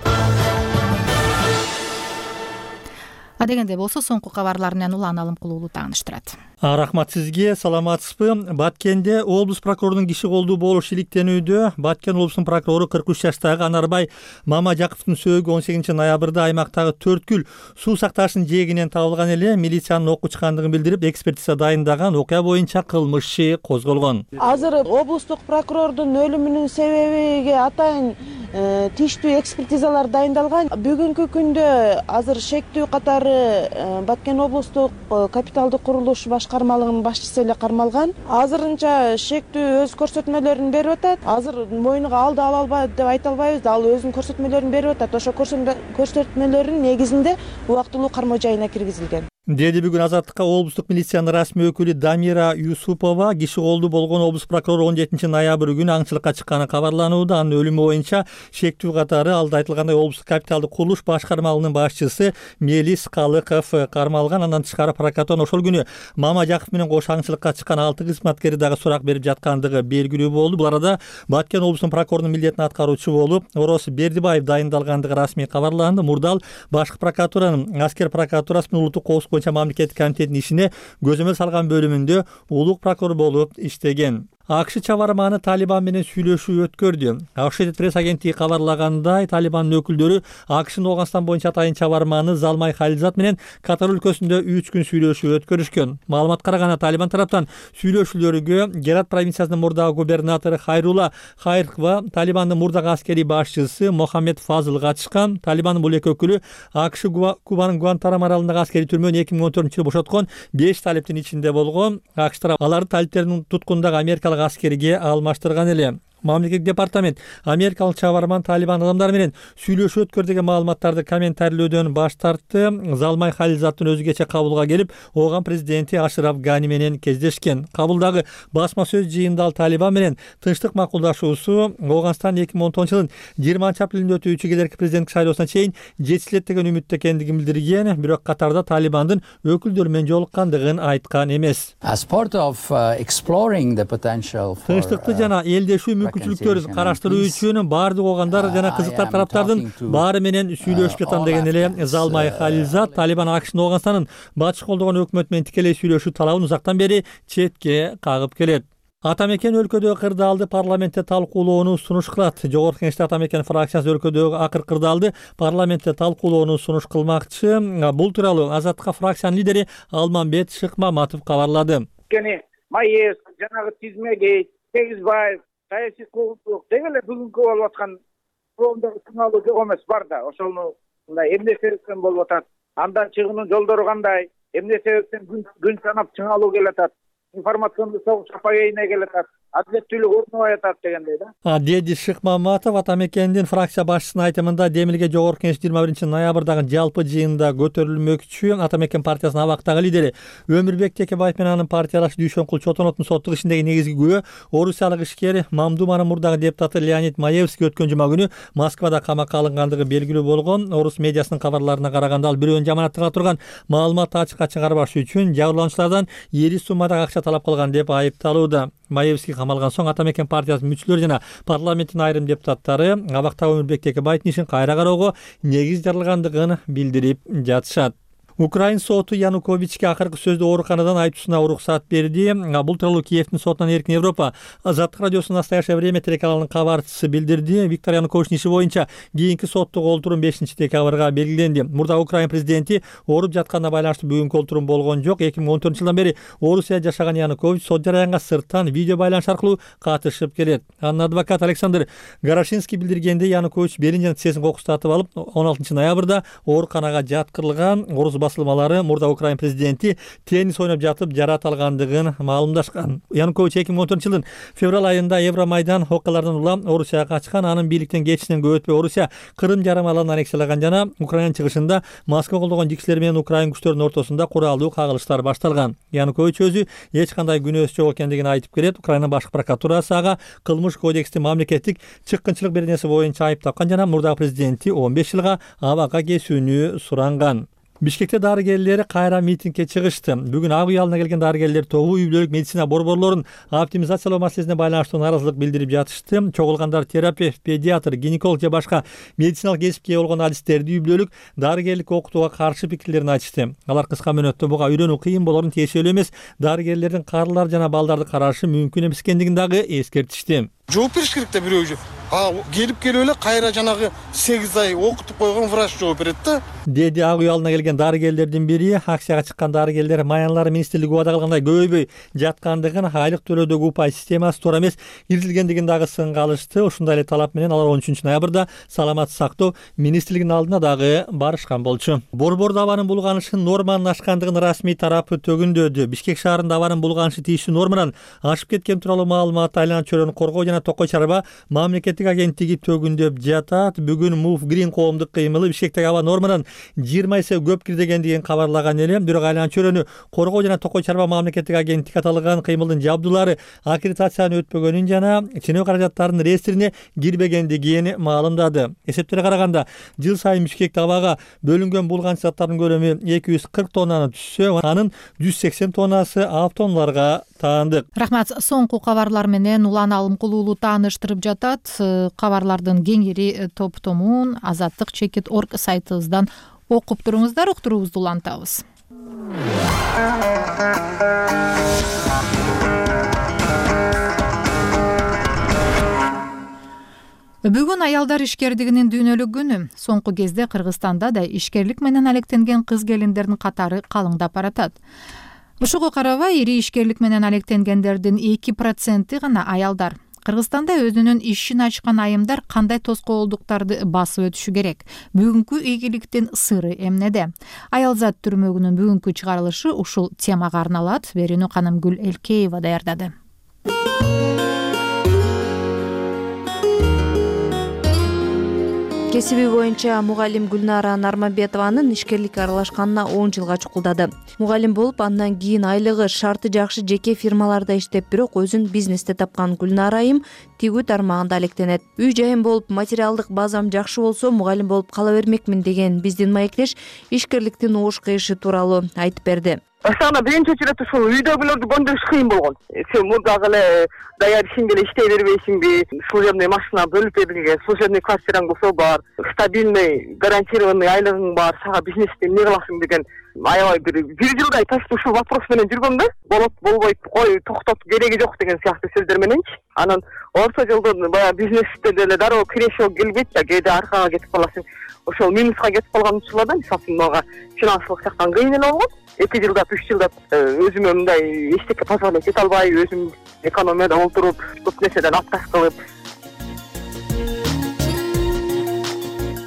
Адегенде болсо соңку кабарлар менен Улан Алымкулуулу тааныштырат. Рахмат сизге, саламатсызбы? Баткенде облус прокурорунун киши колдуу болуш иликтенүүдө Баткен облусунун прокурору кырк үч жаштагы Анарбай Мамажаковдун сөөгү он сегизинчи ноябрда аймактагы төрткүл суу сакташтын жээгинен табылган эле милициянын оку чыккандыгын билдирип, экспертиза дайындаган окуя боюнча кылмыш иши козголгон. Азыр облустук прокурордун өлүмүнүн себебиге атайын тийиштүү экспертизалар дайындалган. Бүгүнкү күндө азыр шектүү катары Баткен облустук капиталдык курулуш башкармалыгынын башчысы эле кармалган. Азырынча шектүү өз көрсөтмөлөрүн берип атат. Азыр мойнуга алды ала албайт деп айта албайбыз да, ал өзүнүн көрсөтмөлөрүн берип атат. Ошо көрсөтмөлөрүнүн негизинде убактылуу кармоо жайына киргизилген. Деди бүгүн Азаттыкка облустук милициянын расмий өкүлү Дамира Юсупова. Киши колдуу болгон облус прокурору он жетинчи ноябрь күнү аңчылыкка чыкканы кабарланууда. Анын өлүмү боюнча шектүү катары алда айтылгандай облустук капиталдык курулуш башкармалыгынын башчысы Мелис Калыков кармалган. Андан тышкары прокуратура ошол күнү Мамажаков менен кош аңчылыкка чыккан алты кызматкери дагы сурак берип жаткандыгы белгилүү болду. Бул арада Баткен облусунун прокурорунун милдетин аткаруучу болуп Орос Бердибаев дайындалгандыгы расмий кабарланды. Мурдал башкы прокуратуранын аскер прокуратурасы менен улуттук коопсуздук боюнча мамлекеттик комитеттин ишине көзөмөл салган бөлүмүндө улук прокурор болуп иштеген. АКШ чабарманы Талибан менен сүйлөшүү өткөрдү. Associated Press агенттиги кабарлагандай, Талибандын өкүлдөрү АКШнын Ооганстан боюнча атайын чабарманы Залмай Халилзат менен Катар өлкөсүндө үч күн сүйлөшүү өткөрүшкөн. Маалыматка караганда Талибан тараптан сүйлөшүүлөргө Герат провинциясынын мурдагы губернатору Хайрула Хайркова, Талибандын мурдагы аскерий башчысы Мохаммед Фазыл катышкан. Талибандын бул эки өкүлү АКШ Кубанын Гуантанамо аралындагы аскерий түрмөнү эки миң он төртүнчү жылы бошоткон беш талиптин ичинде болгон. АКШ тарап аларды талиптердин туткундагы америкалык аскерге алмаштырган эле. Мамлекеттик департамент америкалык чабарман Талибан адамдары менен сүйлөшүү өткөрдү деген маалыматтарды комментарийлөөдөн баш тартты. Залмай Халилзаттын өзү кече кабылга келип, Ооган президенти Ашраф Гани менен кездешкен. Кабылдагы басма сөз жыйында ал Талибан менен тынчтык макулдашуусу Ооганстан эки миң он тогузунчу жылдын жыйырманчы апрелинде өтүүчү келерки президенттик шайлоосуна чейин жетишилет деген үмүттө экендигин билдирген. Бирок катарда Талибандын өкүлдөрү менен жолуккандыгын айткан эмес. Тынчтыкты жана элдешүү мүмкүнчүлүктөрүн караштыруу үчүн баардык оогандар жана кызыктар тараптардын баары менен сүйлөшүп жатам деген эле Залмай Халилзат. Талибан АКШнын Ооганстандын батыш колдогон өкмөтү менен тикелей сүйлөшүү талабын узактан бери четке кагып келет. Атамекен өлкөдөгү кырдаалды парламентте талкуулоону сунуш кылат. Жогорку Кеңеште Атамекен фракциясы өлкөдөгү акыр кырдаалды парламентте талкуулоону сунуш кылмакчы. Бул тууралуу Азаттыкка фракциянын лидери Алмамбет Шыкмаматов кабарлады. Маев, жанагы Тизмеге, Сегизбаев, саясий куугунчулук деги эле бүгүнкү болуп аткан коомдогу сыналуу жок эмес бар да. Ошону мындай эмне себептен болуп атат, андан чыгуунун жолдору кандай, эмне себептен күн санап чыңалуу келатат, информациондуу согуш апогейине келатат. адилеттүүлүк орнобой атат дегендей да деди Шыкмаматов. Ата мекендин фракция башчысынын айтымында Демилге жогорку кеңеш жыйырма биринчи ноябрдагы жалпы жыйында көтөрүлмөкчү. Ата мекен партиясынын абактагы лидери Өмүрбек Текебаев менен анын партиялаш Дүйшөнкул Чотоновдун соттук ишиндеги негизги күбө орусиялык ишкер Мамдуманын мурдагы депутаты Леонид Маевский өткөн жума күнү Москвада камакка алынгандыгы белгилүү болгон. Орус медиасынын кабарларына караганда ал бирөөнүн жаманаттыга турган маалымат ачыкка чыгарбаш үчүн жабырлануучулардан ири суммадагы акча талап кылган деп айыпталууда. Маевский камалган соң Ата мекен партиясынын мүчөлөрү жана парламенттин айрым депутаттары абактагы Өмүрбек Текебаевдин ишин кайра кароого негиз жаралгандыгын билдирип жатышат. Украин соту Януковичке акыркы сөздү ооруканадан айтуусуна уруксат берди. Бул тууралуу Киевдин сотунан Эркин Европа Азаттык радиосунун Настоящее время телеканалынын кабарчысы билдирди. Виктор Януковичтин иши боюнча кийинки соттук олтурум бешинчи декабрга белгиленди. Мурда Украин президенти ооруп жатканына байланыштуу бүгүнкү олтурум болгон жок. эки миң он төртүнчү жылдан бери Орусияда жашаган Янукович сот жараянга сырттан видео байланыш аркылуу катышып келет. Анын адвокаты Александр Горошинский билдиргендей, Янукович белин жана тизесин кокустатып алып он алтынчы ноябрда ооруканага жаткырылган. Орус басылмалары мурда Украин президенти теннис ойноп жатып жарат алгандыгын маалымдашкан. Янукович эки миң он төртүнчү жылдын февраль айында Евромайдан окуяларынан улам Орусияга качкан. Анын бийликтен кетишинен көп өтпөй Орусия Кырым жарым аралын аннексиялаган жана Украина чыгышында Москва колдогон жикшилер менен Украин күчтөрүнүн ортосунда куралдуу кагылыштар башталган. Янукович өзү эч кандай күнөөсү жок экендигин айтып келет. Украина башкы прокуратурасы ага кылмыш кодекстин мамлекеттик чыккынчылык беренеси боюнча айып тапкан жана мурдагы президенти он беш жылга абакка кесүүнү суранган. Бишкекте дарыгерлер кайра митингге чыгышты. Бүгүн Ак үй алына келген дарыгерлер тобу үй бүлөлүк медицина борборлорун оптимизациялоо маселесине байланыштуу нааразылык билдирип жатышты. Чогулгандар терапевт, педиатр, гинеколог же башка медициналык кесипке ээ болгон адистерди үй бүлөлүк дарыгерлик окутууга каршы пикирлерин айтышты. Алар кыска мөөнөттө буга үйрөнүү кыйын болорун тиешелүү эмес, дарыгерлердин карылар жана балдарды карашы мүмкүн эмес экендигин дагы эскертишти. Жооп бериш керек да бирөөжү. Келип келип эле кайра жанагы сегиз ай окутуп койгон врач жооп берет да. Деди Ак үй алына келген дарыгерлердин бири. Акцияга чыккан дарыгерлер маянлар министрлиги убада кылгандай көбөйбөй жаткандыгын, айлык төлөөдөгү упай системасы туура эмес ирдилгендигин дагы сынга алышты. Ушундай эле талап менен алар он үчүнчү ноябрда саламаттык сактоо министрлигинин алдына дагы барышкан болчу. Борбордо абанын булганышын норманын ашкандыгын расмий тарапы төгүндөдү. Бишкек шаарында абанын булганышы тийиштүү норманан ашып кеткен тууралуу маалымат айланат чөйрөнү коргоо жана Токой Чарба мамлекеттик агенттиги төгүндөп жатат. Бүгүн Move Green коомдук кыймылы Бишкектеги аба норманан жыйырма эсе көп кирдегендигин кабарлаган эле. Бирок айланат чөйрөнү коргоо жана Токой Чарба мамлекеттик агенттиги аталган кыймылдын жабдуулары аккредитацияны өтпөгөнүн жана ченөө каражаттарынын реестрине кирбегендигин маалымдады. Эсептерге караганда жыл сайын Бишкекте абага бөлүнгөн булганыч заттардын көлөмү эки жүз кырк тоннаны түзсө, анын жүз сексен тоннасы автоунааларга таандык. Рахмат. Соңку кабарлар менен Улан Алымкулуулу тааныштырып жатат. Кабарлардын кеңири топтомун азаттык чекит орг сайтыбыздан окуп туруңуздар. Уктуруубузду улантабыз. Бүгүн аялдар ишкердигинин дүйнөлүк күнү. Соңку кезде Кыргызстанда да ишкерлик менен алектенген кыз келиндердин катары калыңдап баратат. Ушуга карабай, ири ишкерлик менен алектенгендердин эки проценти гана аялдар. Кыргызстанда өзүнүн ишин ачкан айымдар кандай тоскоолдуктарды басып өтүшү керек? Бүгүнкү ийгиликтин сыры эмнеде? Аялзат түрмөгүнүн бүгүнкү чыгарылышы ушул темага арналат. Берүүнү Канымгүл Элкеева даярдады. Кесиби боюнча мугалим Гүлнара Нармамбетованын ишкерликке аралашканына он жылга чукулдады. Мугалим болуп, андан кийин айлыгы шарты жакшы жеке фирмаларда иштеп, бирок өзүн бизнесте тапкан Гүлнара айым тигүү тармагында алектенет. Үй жайым болуп, материалдык базам жакшы болсо, мугалим болуп кала бермекмин деген биздин маектеш ишкерликтин ууш кыйышы тууралуу айтып берди. Башында биринчи ирет ушул үйдөгүлөрдү көндүрүш кыйын болгон. Сен мурдагы эле даяр ишиңге эле иштей бербейсиңби? Служебный машина бөлүп берилген, служебный квартираң болсо бар, стабильный, гарантированный айлыгың бар, сага бизнесте эмне кыласың деген аябай бир бир жылдай почти ушул вопрос менен жүргөм да. Болот, болбойт, кой, токтот, кереги жок деген сыяктуу сөздөр мененчи. Анан орто жолдон баягы бизнесте деле дароо кирешөө келбейт да, кээде аркага кетип каласың. Ошол минуска кетип калган учурларда, мисалы үчүн мага финансылык жактан кыйын эле болгон. эки жылдап, үч жылдап өзүмө мындай эчтеке позволить эте албай, өзүм экономияда олтуруп, көп нерседен отказ кылып. Бир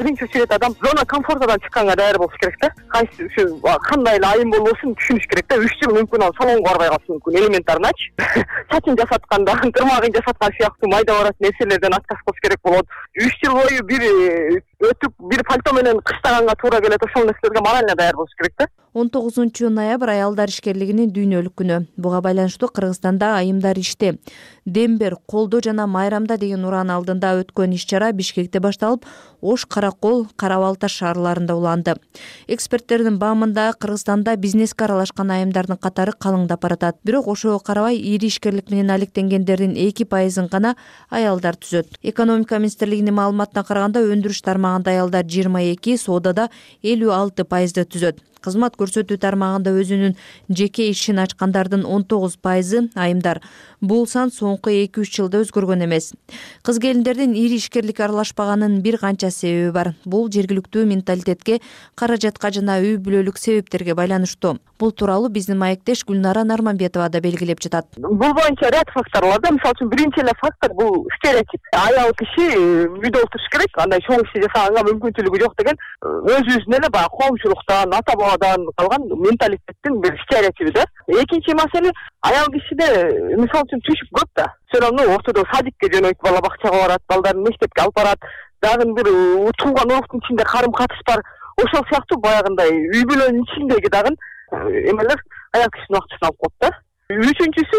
биринчи очередь адам зона комфортадан чыкканга даяр болуш керек да. Кайсы ушу кандай эле айым болбосун түшүнүш керек да. үч жыл мүмкүн ал салонго барбай калышы мүмкүн. Элементарныачы. Чачын жасатканда, тырмагын жасаткан сыяктуу майда барат нерселерден отказ кылыш керек болот. үч жыл бою бир өтүп бир пальто менен кыштаганга туура келет. Ошол нерселерге морально даяр болуш керек да. он тогузунчу ноябрь аялдар ишкерлигинин дүйнөлүк күнү. Буга байланыштуу Кыргызстанда айымдар иште. Дембер, колдо жана майрамда деген уран алдында өткөн иш-чара Бишкекте башталып, Ош, Каракол, Кара Балта шаарларында уланды. Эксперттердин баамында Кыргызстанда бизнеске аралашкан айымдардын катары калыңдап баратат. Бирок ошого карабай ири ишкерлик менен алектенгендердин эки пайызын гана аялдар түзөт. Экономика министрлигинин маалыматына караганда өндүрүш тармагында аялдар жыйырма эки, соодада элүү алты пайызды түзөт. Кызмат көрсөтүү тармагында өзүнүн жеке ишин ачкандардын он тогуз пайызы айымдар. Бул сан соңку эки үч жылда өзгөргөн эмес. Кыз келиндердин ири ишкерликке аралашпаганынын бир канча себеби бар. Бул жергиликтүү менталитетке, каражатка жана үй бүлөлүк себептерге байланыштуу. Бул тууралуу биздин маектеш Гүлнара Нарманбетова да белгилеп жатат. Бул боюнча ряд факторлор да. Мисалы үчүн биринчи эле фактор бул стереотип. Аял киши үйдө отуруш керек, андай чоң иш жасаганга мүмкүнчүлүгү жок деген өзүбүздүн эле баягы коомчулуктан, ата бабадан калган менталитеттин бир стереотиби да. Экинчи маселе аял кишиде мисалы үчүн түшүп көп да. Все равно ортодо садикке жөнөйт, бала бакчага барат, балдарын мектепке алып барат. Дагы бир тууган уруктун ичинде карым катыш бар. Ошол сыяктуу баягындай үй бүлөнүн ичиндеги дагы эмелер аял кишинин акчасын алып коет да. Үчүнчүсү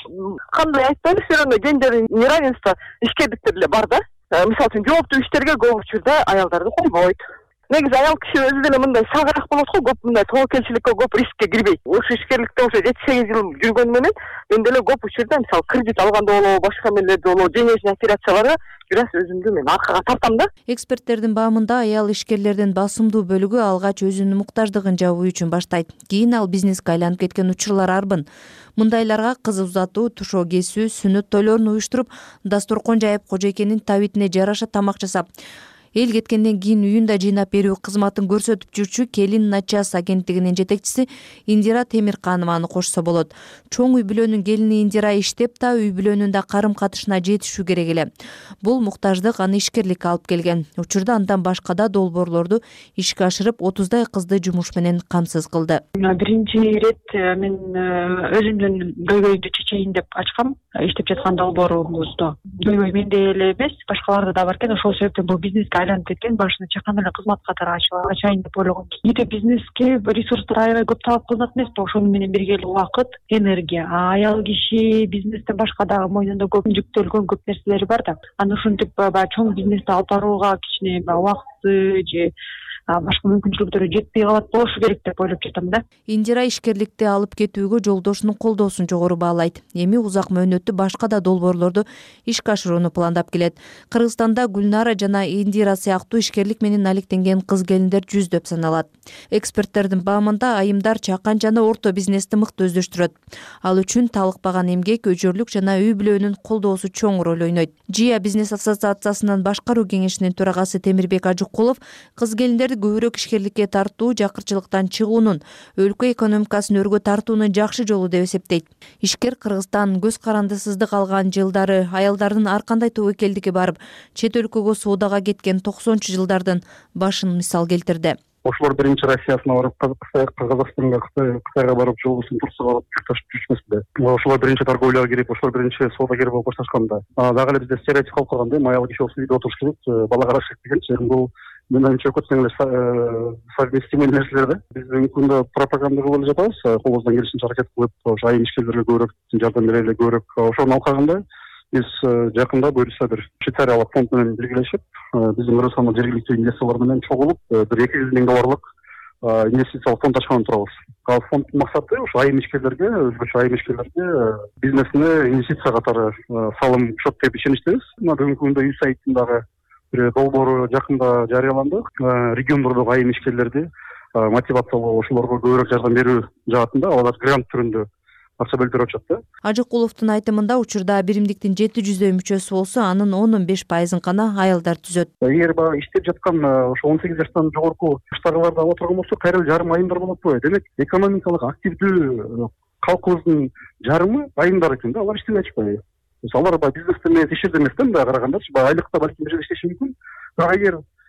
кандай айтпайлы, все равно гендерный неравенство ишкерликтер эле бар да. Мисалы үчүн жооптуу иштерге көп учурда аялдарды койбойт. Негизи аял киши өзү деле мындай сагыраак болот го, көп мындай тобокелчиликке көп рискке кирбейт. Ошо ишкерликте ошо жети сегиз жыл жүргөнүм менен мен деле көп учурда мисалы кредит алганда болобу, башка эмелерде болобу, денежный операцияларга бир аз өзүмдү мен аркага тартам да. Эксперттердин баамында аял ишкерлердин басымдуу бөлүгү алгач өзүнүн муктаждыгын жабуу үчүн баштайт. Кийин ал бизнеске айланып кеткен учурлар арбын. Мындайларга кыз узатуу, тушоо кесүү, сүннөт тойлорун уюштуруп, дасторкон жайып, кожойкенин табитине жараша тамак жасап, эл кеткенден кийин үйүн да жыйнап берүү кызматын көрсөтүп жүрчү Келин Начас агенттигинин жетекчиси Индира Темирканованы кошсо болот. Чоң үй бүлөнүн келини Индира иштеп да, үй бүлөнүн да карым катышына жетишүү керек эле. Бул муктаждык аны ишкерликке алып келген. Учурда андан башка да долбоорлорду ишке ашырып, отуздай кызды жумуш менен камсыз кылды. Биринчи ирет мен өзүмдүн дөйбөйдү чечейин деп ачкам. Иштеп жаткан долбоорубузду. Дөйбөй менде эле эмес, башкаларда да бар экен. Ошол себептен бул бизнеске айланып кеткен, башына чакан эле кызмат катары ачайын деп ойлогом. Үйдө бизнеске ресурстар аябай көп талап кылынат эмес, ошону менен бирге эле убакыт, энергия. Аял киши бизнестен башка дагы мойнунда көп жүктөлгөн көп нерселери бар да. Аны ушинтип баягы чоң бизнести алып барууга кичине убакыты же башка мүмкүнчүлүктөрү жетпей калат болушу керек деп ойлоп жатам да. Индира ишкерликти алып кетүүгө жолдошунун колдоосун жогору баалайт. Эми узак мөөнөттү башка да долбоорлорду ишке ашырууну пландап келет. Кыргызстанда Гүлнара жана Индира сыяктуу ишкерлик менен алектенген кыз келиндер жүздөп саналат. Эксперттердин баамында айымдар чакан жана орто бизнести мыкты өздөштүрөт. Ал үчүн талыкпаган эмгек, өжөрлүк жана үй бүлөнүн колдоосу чоң роль ойнойт. Жия бизнес ассоциациясынын башкаруу кеңешинин төрагасы Темирбек Ажыкулов кыз келиндерди көбүрөөк ишкерликке тартуу жакырчылыктан чыгуунун, өлкө экономикасын өргө тартуунун жакшы жолу деп эсептейт. Ишкер Кыргызстан көз карандысыздык алган жылдары аялдардын ар кандай тобокелдикке барып, чет өлкөгө соодага кеткен токсонунчу жылдардын башын мисал келтирди. Ошолор биринчи Россиясына барып, Казакстанга, Кытайга барып, жолбусун Турцияга алып ташып жүрүшмөсү да. Ошолор биринчи торговляга кирип, ошолор биринчи соодагер болуп башташканда. Дагы эле бизде стереотип калып калган да, аял киши болсо үйдө отуруш керек, бала караш керек дегенчи. Бул менимче көтсөң эле совместимый нерселер да. Биз бүгүнкү күндө пропаганда кылып эле жатабыз, колубуздан келишинче аракет кылып, ошо айым ишкерлерге көбүрөөк жардам берели, көбүрөөк. Ошонун алкагында биз жакында буюрса бир Швейцариялык фонд менен биргелешип, биздин ырысаны жергиликтүү инвесторлор менен чогулуп, бир эки жүз миң долларлык инвестициялык фонд ачкан турабыз. Ал фонддун максаты ошо айым ишкерлерге, өзгөчө айым ишкерлерге бизнесине инвестиция катары салым чот деп ишеништебиз. Мына бүгүнкү күндө үй сайттын дагы бир долбоору жакында жарыяланды. Региондордогу айым ишкерлерди мотивациялоо, ошолорго көбүрөөк жардам берүү жаатында алар грант түрүндө акча бөлдүрүп атышат да. Ажыкуловдун айтымында учурда биримдиктин жети жүздөй мүчөсү болсо, анын он беш пайызын гана аялдар түзөт. Эгер баягы иштеп жаткан ошо он сегиз жаштан жогорку жаштагыларды алып отурган болсок, кайра жарым айымдар болот-го. Демек, экономикалык активдүү калкыбыздын жарымы айымдар экен да, алар иштебей атышпайбы. Алар баягы бизнесте эмес, иш жерде эмес да, мындай карагандачы, баягы айлыкта балким бир жерде иштеши мүмкүн. Бирок эгер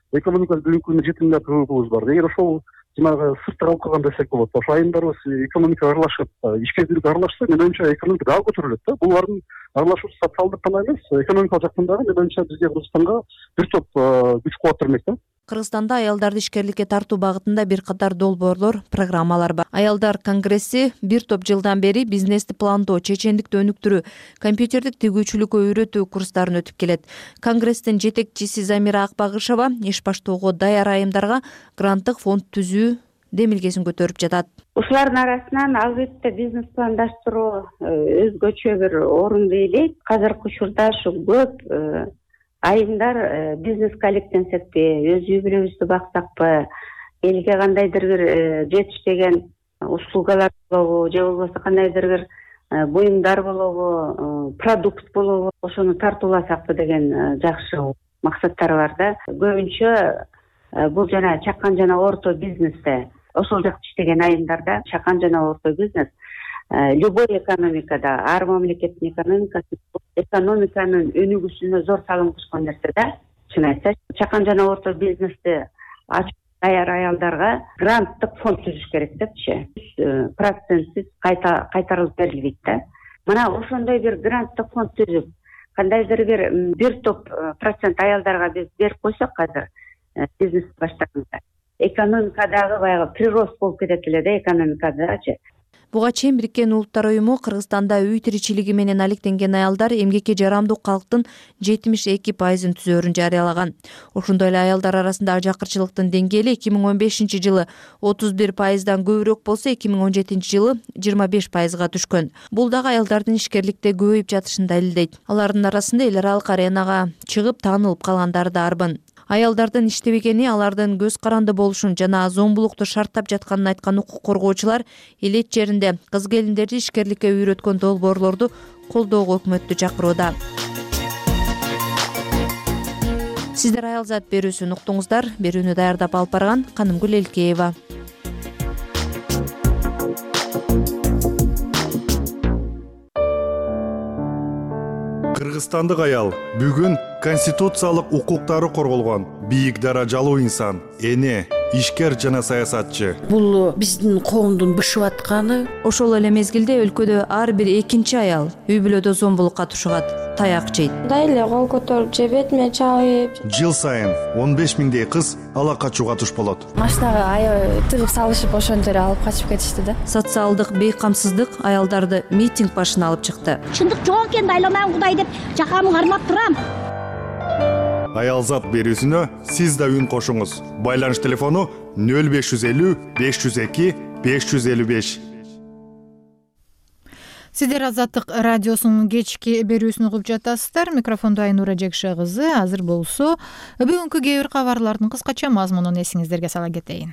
экономикабыз бүгүнкү күндө жети миллиард рубльбуз бар. Эгер ошол жанагы сыртта калып калган десек болот, ошо айымдарыбыз экономикага аралашып, ишкерликке аралашса, менин оюмча экономика дагы көтөрүлөт да. Булардын аралашуусу социалдык гана эмес, экономикалык жактан дагы менин оюмча бизге Кыргызстанга бир топ күч кубат бермек да. Кыргызстанда аялдарды ишкерликке тартуу багытында бир катар долбоорлор, программалар бар. Аялдар конгресси бир топ жылдан бери бизнести пландоо, чечендикти өнүктүрүү, компьютердик тигүүчүлүккө үйрөтүү курстарын өтүп келет. Конгресстин жетекчиси Замира Акбагышева иш баштоого даяр айымдарга гранттык фонд түзүү демилгесин көтөрүп жатат. Ушулардын арасынан албетте бизнес пландаштыруу өзгөчө бир орунду ээлейт. Азыркы учурда ушу көп айымдар бизнес коллектенсекпи, өз үй бүлөбүздү баксакпы, элге кандайдыр бир жетиштеген услугалар болобу, же болбосо кандайдыр бир буюмдар болобу, продукт болобу, ошону тартууласакпы деген жакшы максаттар бар да. Көбүнчө бул жана чакан жана орто бизнесте, ошол жакта иштеген айымдарда чакан жана орто бизнес любой экономикада, ар мамлекеттин экономикасы экономиканын өнүгүүсүнө зор салым кошкон нерсе да. Чын айтсак, чакан жана орто бизнести ачып даяр аялдарга гранттык фонд түзүш керек депчи. Процентсиз кайтарылып берилбейт да. Мына ошондой бир гранттык фонд түзүп, кандайдыр бир бир топ процент аялдарга биз берип койсок азыр бизнес баштаганда, экономикадагы баягы прирост болуп кетет эле да, экономикадачы. Буга чейин Бириккен Улуттар уюму Кыргызстанда үй тиричилиги менен алектенген аялдар эмгекке жарамдуу калктын жетимиш эки пайызын түзөөрүн жарыялаган. Ошондой эле аялдар арасында ажакырчылыктын деңгээли эки миң он бешинчи жылы отуз бир пайыздан көбүрөөк болсо, эки миң он жетинчи жылы жыйырма беш пайызга түшкөн. Бул дагы аялдардын ишкерликте көбөйүп жатышын далилдейт. Алардын арасында эл аралык аренага чыгып таанылып калгандары да арбын. Аялдардын иштебегени, алардын көз каранды болушун жана зомбулукту шарттап жатканын айткан укук коргоочулар элет жеринде кыз келиндерди ишкерликке үйрөткөн долбоорлорду колдоого өкмөттү чакырууда. Сиздер Аялзат берүүсүн уктуңуздар. Берүүнү даярдап алып барган Канымгүл Элкеева. Кыргызстандык аял бүгүн конституциялык укуктары корголгон бийик даражалуу инсан, эне, ишкер жана саясатчы. Бул биздин коомдун бышып атканы. Ошол эле мезгилде өлкөдө ар бир экинчи аял үй бүлөдө зомбулукка тушугат, таяк жейт. Дайле кол көтөрүп же бетиме чабып. Жыл сайын он беш миңдей кыз ала качууга туш болот. Машинага аябай тыгып салышып ошентип алып качып кетишти да. Социалдык бейкамсыздык аялдарды митинг башына алып чыкты. Чындык жок экен, айланам Кудай деп жакамды кармап турам. Аялзат берүүсүнө сиз да үн кошуңуз. Байланыш телефону нөл беш жүз элүү беш жүз эки беш жүз элүү беш. Сиздер Азаттык радиосунун кечки берүүсүн угуп жатасыздар. Микрофондо Айнура Жекше кызы. Азыр болсо бүгүнкү кээ бир кабарлардын кыскача мазмунун эсиңиздерге сала кетейин.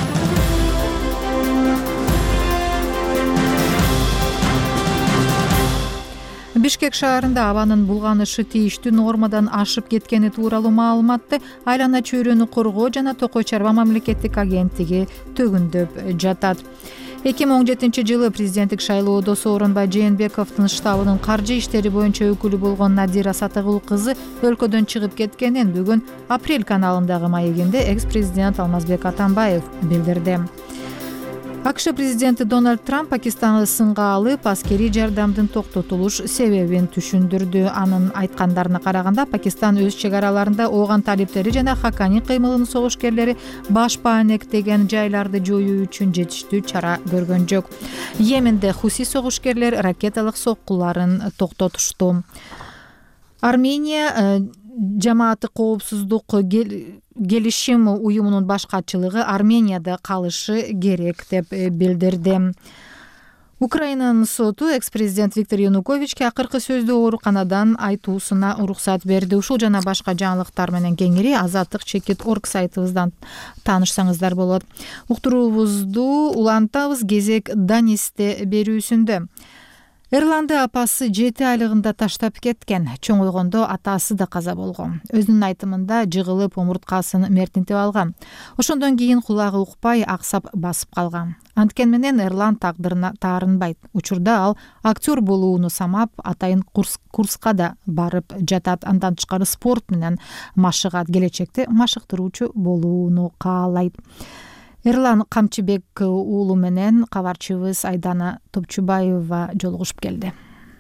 Бишкек шаарында абанын булганышы тийиштүү нормадан ашып кеткени тууралуу маалыматты Айлана чөйрөнү коргоо жана Токой Чарба мамлекеттик агенттиги төгүндөп жатат. эки миң он жетинчи жылы президенттик шайлоодо Сооронбай Жээнбековдун штабынын каржы иштери боюнча өкүлү болгон Надира Сатыгул кызы өлкөдөн чыгып кеткенин бүгүн Апрель каналындагы маегинде экс-президент Алмазбек Атамбаев билдирди. АКШ президенти Дональд Трамп Пакистанды сынга алып, аскерий жардамдын токтотулуш себебин түшүндүрдү. Анын айткандарына караганда, Пакистан өз чек араларында ооган талиптери жана Хакани кыймылынын согушкерлери баш паанек деген жайларды жоюу үчүн жетиштүү чара көргөн жок. Йеменде Хуси согушкерлер ракеталык соккуларын токтотушту. Армения жамааты коопсуздук келишим уюмунун баш катчылыгы Арменияда калышы керек деп билдирди. Украинанын соту экс-президент Виктор Януковичке акыркы сөздү ооруканадан айтуусуна уруксат берди. Ушул жана башка жаңылыктар менен кеңири Азаттык чекит точка орг сайтыбыздан таанышсаңыздар болот. Уктуруубузду улантабыз. Кезек Данисте берүүсүндө. Эрланды апасы жети айлыгында таштап кеткен. Чоңойгондо атасы да каза болгон. Өзүнүн айтымында жыгылып омурткасын мертинтип алган. Ошондон кийин кулагы укпай аксап басып калган. Анткен менен Эрлан тагдырына таарынбайт. Учурда ал актер болууну самап, атайын курс курска да барып жатат. Андан тышкары спорт менен машыгат, келечекте машыктыруучу болууну каалайт. Эрлан Камчыбек уулу менен кабарчыбыз Айдана Топчубаева жолугушуп келди.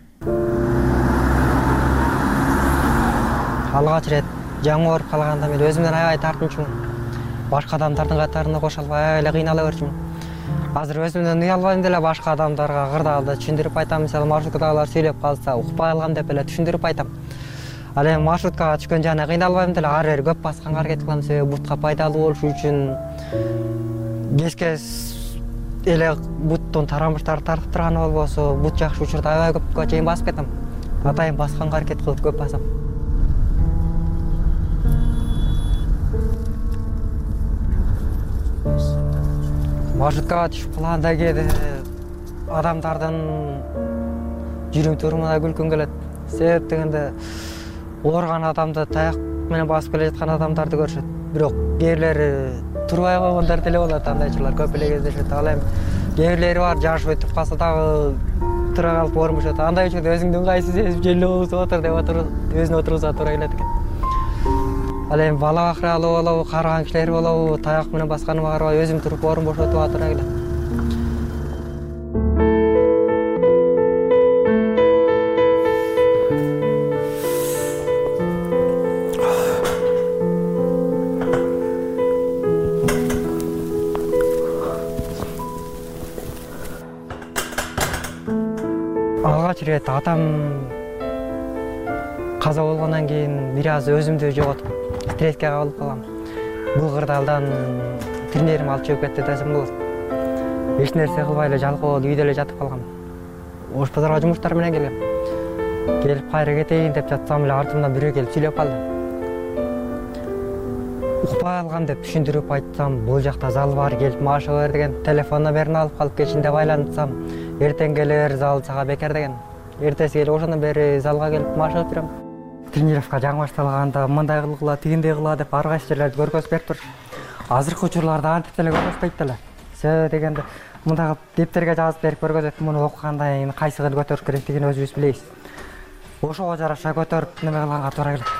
Алгач ирет жаңы ооруп калганда мен өзүмдөн аябай тартынчумун. Башка адамдардын катарында кошо албай аябай эле кыйнала берчүмүн. Азыр өзүмдөн уялбайм деле башка адамдарга кырдаалда түшүндүрүп айтам. Мисалы маршруткадагылар сөйлөп калса укпай калгам деп эле түшүндүрүп айтам. Ал эми маршруткага түшкөн жана кыйналбайм деле ары бери көп басканга аракет кылам, себеби бутка пайдалуу болуш үчүн. Кез-кез эле буттун тарамыштары тартып турганы болбосо, бут жакшы учурда аябай көпкө чейин басып кетем. Атайын басканга аракет кылып көп басам. Маршруткага түшүп калганда кээде адамдардын жүрүм турумуна күлкүм келет. Себеп дегенде ооруган адамды таяк менен басып келе жаткан адамдарды көрүшөт. Бирок кээрлери турбай койгондар деле болот, андайчылар көп эле кездешет. Ал эми кээрлери бар, жашып өтүп калса дагы тура калып ормушат. Андай учурда өзүңдү ыңгайсыз сезип желе отур деп отуруп, өзүнө отурууга туура келет экен. Ал эми бала бакыралуу болобу, карыган кишилер болобу, таяк менен басканыма карабай өзүм туруп орун бошотууга туура келет. Алгач ирет атам каза болгондон кийин бир аз өзүмдү жоготуп, стресске кабылып калгам. Бул кырдаалдан тренерим алып чыгып кетти десем болот. Эч нерсе кылбай эле жалкоо үйдө эле жатып калгам. Ош базарга жумуштар менен келем. Келип кайра кетейин деп жатсам эле артымдан бирөө келип сүйлөп калды. Укпай калгам деп түшүндүрүп айтсам, бул жакта зал бар, келип машыга бер деген. Телефон номерин алып калып кетчин деп айлантсам, эртең келер зал сага бекер деген. Эртеси келип ошондон бери залга келип машыгып жүрөм. Тренировка жаңы башталганда мындай кылгыла, тигиндей кыла деп ар кайсы жерлерди көргөзүп берип туруш. Азыркы учурларда антип деле көргөзбөйт деле. Себеби дегенде мындагы дептерге жазып берип көргөзөт, муну окугандан кийин кайсыгын көтөрүш керектигин өзүбүз билебиз. Ошого жараша көтөрүп неме кылганга туура келет.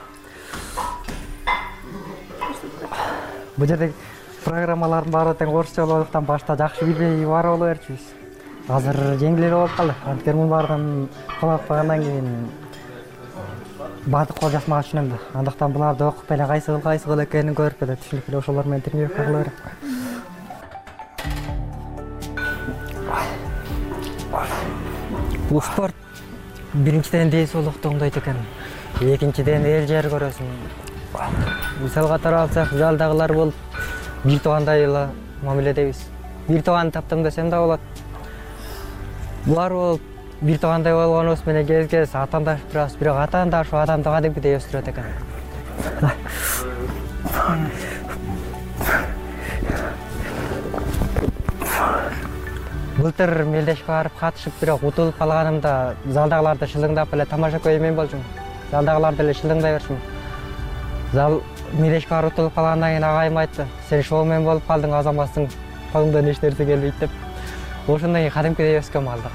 Бул жерде программалардын баары тең орусча болгондуктан башта жакшы билбей бар боло берчүбүз. Азыр жеңил эле болуп калды. Анткени муну баарынан кабак багандан кийин баардык кол жазмага түшүнөм да. Андыктан буларды окуп эле кайсы кыл кайсы кыл экенин көрүп эле түшүнүп эле ошолор менен тренировка кыла берем. Бул спорт биринчиден ден соолукту оңдойт экен. Экинчиден эл жер көрөсүң. Мисалга катары алсак, залдагылар болуп бир туугандай эле мамиледебиз. Бир тууган таптым десем да болот. Булар болуп бир туугандай болгонубуз менен кез-кез атаандаш турабыз, бирок атаандаш ушул адамды кадимкидей өстүрөт экен. Былтыр мелдешке барып катышып, бирок утулуп калганымда залдагыларды шылыңдап эле тамаша көрмөйм болчумун. Залдагылар деле шылыңдай берчүмүн. Зал мелдешке барып утулуп калгандан кийин агайым айтты: "Сен шоумен болуп калдың, азаматсың, колуңдан эч нерсе келбейт" деп. Ошондон кийин кадимкидей өскөм алдыга.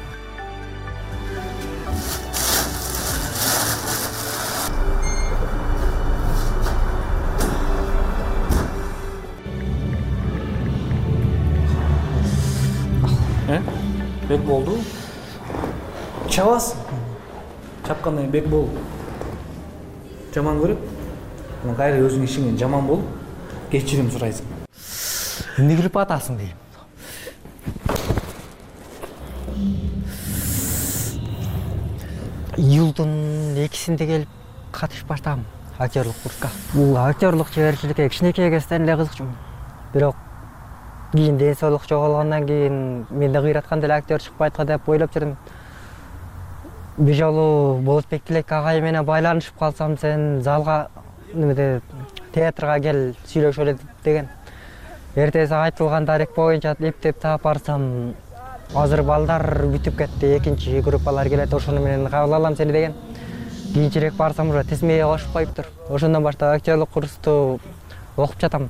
Э? Бек болду. Чабасың. Чапкандан кийин бек бол. Жаман көрөт. Анан кайра өзүң ишиңен жаман болуп, кечирим сурайсың. Эмне күлүп атасың дейм. Июлдун экисинде келип катышып баштагам актерлук курска. Бул актерлук чеберчиликке кичинекей кезден эле кызыкчумун. Бирок кийин ден соолук жоголгондон кийин менде кыйраткан деле актер чыкпайт го деп ойлоп жүрдүм. Бир жолу Болотбек Тилек агай менен байланышып калсам, сен залга немеде театрга кел сүйлөшөлү деген. Эртеси айтылган дарек боюнча эптеп таап барсам, Азыр балдар бүтүп кетти, экинчи группалар келет, ошону менен кабыл алам сени деген. Кийинчерээк барсам уже тизмеге кошуп коюптур. Ошондон баштап актерлик курсту окуп жатам.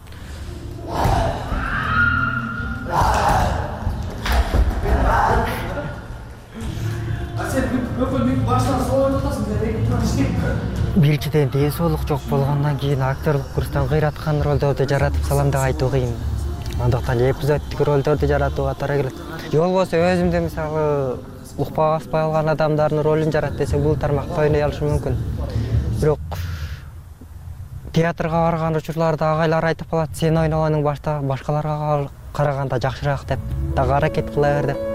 Биринчиден ден соолук жок болгондон кийин актерлик курстан кыйраткан ролдорду жаратып салам деп айтуу кыйын. Андыктан эпизодтик ролдорду жаратууга туура келет. Же болбосо өзүмдү мисалы укпай баспай калган адамдардын ролун жарат десе бул тармакта ойной алышым мүмкүн. Бирок театрга барган учурларда агайлар айтып калат, сен ойногонуң башта башкаларга караганда жакшыраак деп. Дагы аракет кыла бер деп.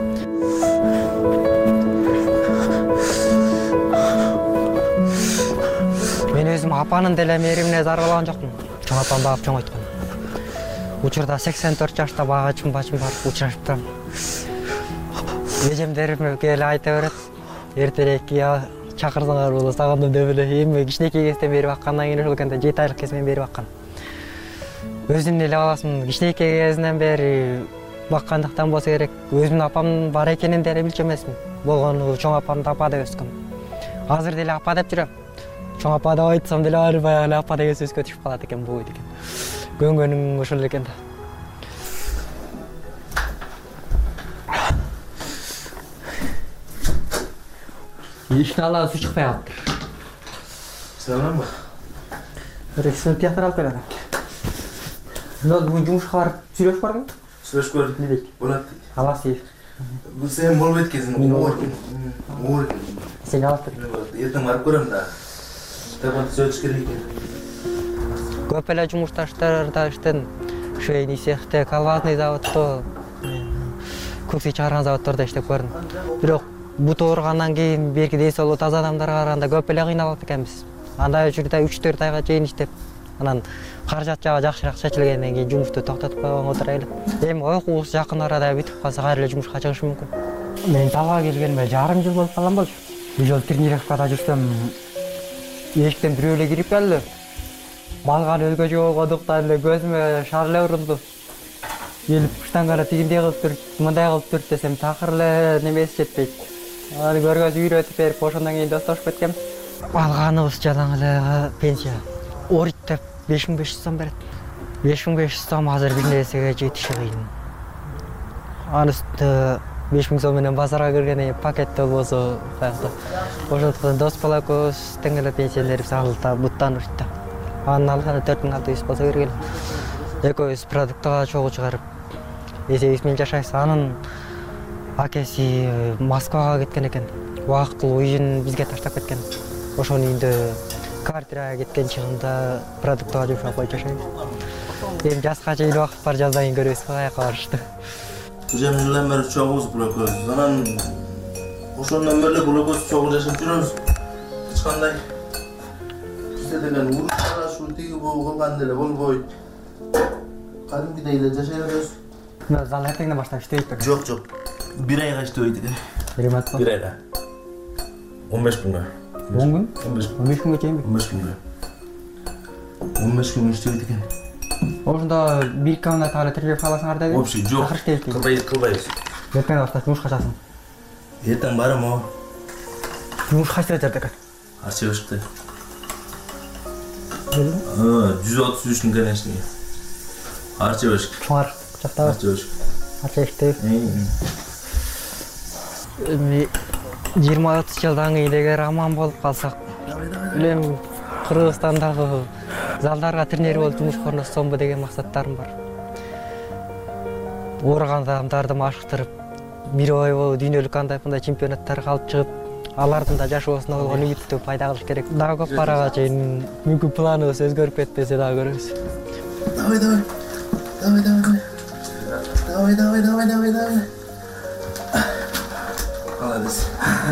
Мен өзүм апанын деле мээримине зар кылган жокмун. Чоң апам багып чоңойткон. Учурда сексен төрт жашта багачым бачым барып учурашып турам. Эжемдерим келип айта берет. Эртерээк я чакырсаңар боло сагындым деп эле. Эми кичинекей кезден бери баккандан кийин ошол кезде жети айлык кезинен бери баккан. Өзүм эле баласымын. Кичинекей кезинен бери баккандыктан болсо керек. Өзүмдүн апамдын бар экенин деле билчү эмесмин. Болгону чоң апамды апа деп өскөм. Азыр деле апа деп жүрөм. Чоң апа деп айтсам деле ары баягы апа деген сөзгө түшүп калат экен бул экен. Көнгөнүң ошол экен да. Ишке ала суу чыкпай калыптыр. Саламбы? Ресми театр алып келем. Мына бүгүн жумушка барып сүйлөшүп бардың? Сүйлөшүп көрдүк. Не дейт? Болот. Аласыз. Бул сен болбойт экенсиң. Мен оор. Оор. Сен алып бер. Эртең барып көрөм да. Табан сөйлөш керек экен. Көп эле жумушташтарда иштедим. Швейный цехте, колбасный заводто, кукси чыгарган заводдордо иштеп көрдүм. Бирок бут ооругандан кийин берки ден соолугу таза адамдарга караганда көп эле кыйналат экенбиз. Андай учурда үч төрт айга чейин иштеп, анан каражат жагы жакшыраак чечилгенден кийин жумушту токтотуп койгонго отура элек. Эми окуубуз жакын арада бүтүп калса кайра эле жумушка чыгышым мүмкүн. Мен талга келгениме жарым жыл болуп калган болчу. Бул жолу тренировкада жүрсөм эшиктен бирөө эле кирип келди. Балган өлгөчө болгондуктан эле көзүмө шар эле урулду. Келип штанганы тигиндей кылып тур, мындай кылып тур десем такыр эле немеси жетпейт. Аны көргөз үйрөтүп берип, ошондон кийин достошуп кеткем. Алганыбыз жалаң эле пенсия. Орит деп беш миң беш жүз сом берет. беш миң беш жүз сом азыр бир нерсеге жетиши кыйын. Анын үстүнө беш миң сом менен базарга киргенде пакетте болбосо баягы. Ошондуктан дос бала экөөбүз тең эле пенсионерибиз алда буттан уртта. Анын алганы төрт миң алты жүз болсо керек эле. Экөөбүз продуктага чогуу чыгарып эсебиз менен жашайбыз. Анын акеси Москвага кеткен экен. Убактылуу үйүн бизге таштап кеткен. Ошонун үйүндө квартирага кеткен чыгымда продуктага жумшап коюп жашайбыз. Эми жазга чейин убакыт бар, жаздан кийин көрөбүз каяка барышты. Жем жылдан бери чогуубуз бул экөөбүз. Анан ошондон бери эле бул экөөбүз чогуу жашап жүрөбүз. Эч кандай бизде деген уруш карашуу тиги бул кылган деле болбойт. Кадимкидей эле жашай беребиз. Мына зал эртеңден баштап иштебейт бекен? Жок, жок. Бир айга иштебейт экен. Бир ай батпы? Бир айга. он беш күнгө. он күн? он беш он беш күнгө чейинби? он беш күнгө. он беш күнгө иштебейт экен. Ошондо бир комната эле тренировка кыласыңар деби? Вообще жок. Кылбайбыз, кылбайбыз. Эртең баштап жумушка чыгасың. Эртең барам о. Жумуш кайсы жерде экен? Арчебеште. жүз отуз үчтүн конечно. Арчебеш. Чоңар жактабы? Арчебеш. Арчебеште. Эми жыйырма отуз жылдан кийин эгер аман болуп калсак, элем Кыргызстандагы залдарга тренер болуп жумушка орношсомбу деген максаттарым бар. Ооруган адамдарды машыктырып, бир ой болуп дүйнөлүк андай мындай чемпионаттарга алып чыгып, алардын да жашоосуна болгон үмүттү пайда кылыш керек. Дагы көп барага чейин мүмкүн планыбыз өзгөрүп кетпесе дагы көрөбүз. Давай, давай. Давай, давай, давай. Давай, давай, давай, давай, давай. Молодец.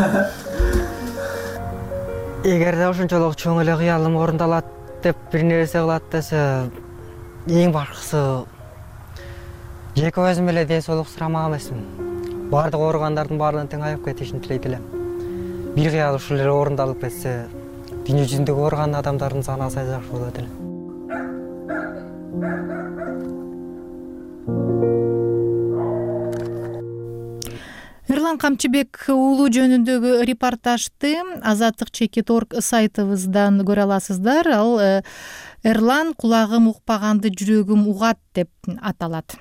Эгерде ошончолук чоң эле кыялым орундалат деп бир нерсе кылат десе, эң башкысы жеке өзүм эле ден соолук сурамак эмесмин. Бардык ооругандардын баарынан тең айыгып кетишин тилейт элем. Бир кыял ушул эле орундалып кетсе, дүйнө жүзүндөгү ооруган адамдардын саны азая жакшы болот эле. эрлан камчыбек уулу жөнүндөгү репортажды азаттык чекит орг сайтыбыздан көрө аласыздар. Ал эрлан кулагым укпаганды жүрөгүм угат деп аталат.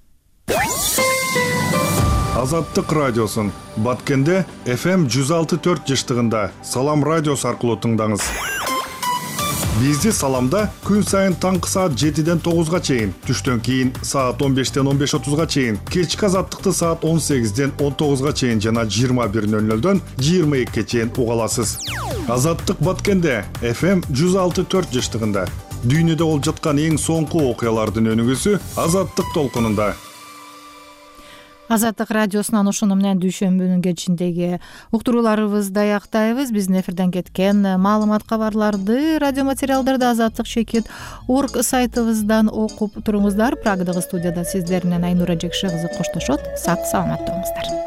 Азаттык радиосун Баткенде эф эм жүз алты төрт жыштыгында Салам радиосу аркылуу тыңдаңыз. Бизди Саламда күн сайын таңкы саат жетиден тогузга чейин, түштөн кийин саат он бештен он беш отузга чейин, кечки Азаттыкты саат он сегизден он тогузга чейин жана жыйырма бир нөл нөлдөн жыйырма экиге чейин уга аласыз. Азаттык Баткенде эф эм жүз алты төрт жыштыгында дүйнөдө болуп жаткан эң соңку окуялардын өнүгүүсү Азаттык толкунунда. Азаттык радиосунан ошону менен дүйшөмбүнүн кечиндеги уктурууларыбызды аяктайбыз. Биздин эфирден кеткен маалымат кабарларды, радио материалдарды азаттык чекит орг сайтыбыздан окуп туруңуздар. Прагадагы студияда сиздер менен Айнура Жекши кызы коштошот. Сак саламатта болуңуздар.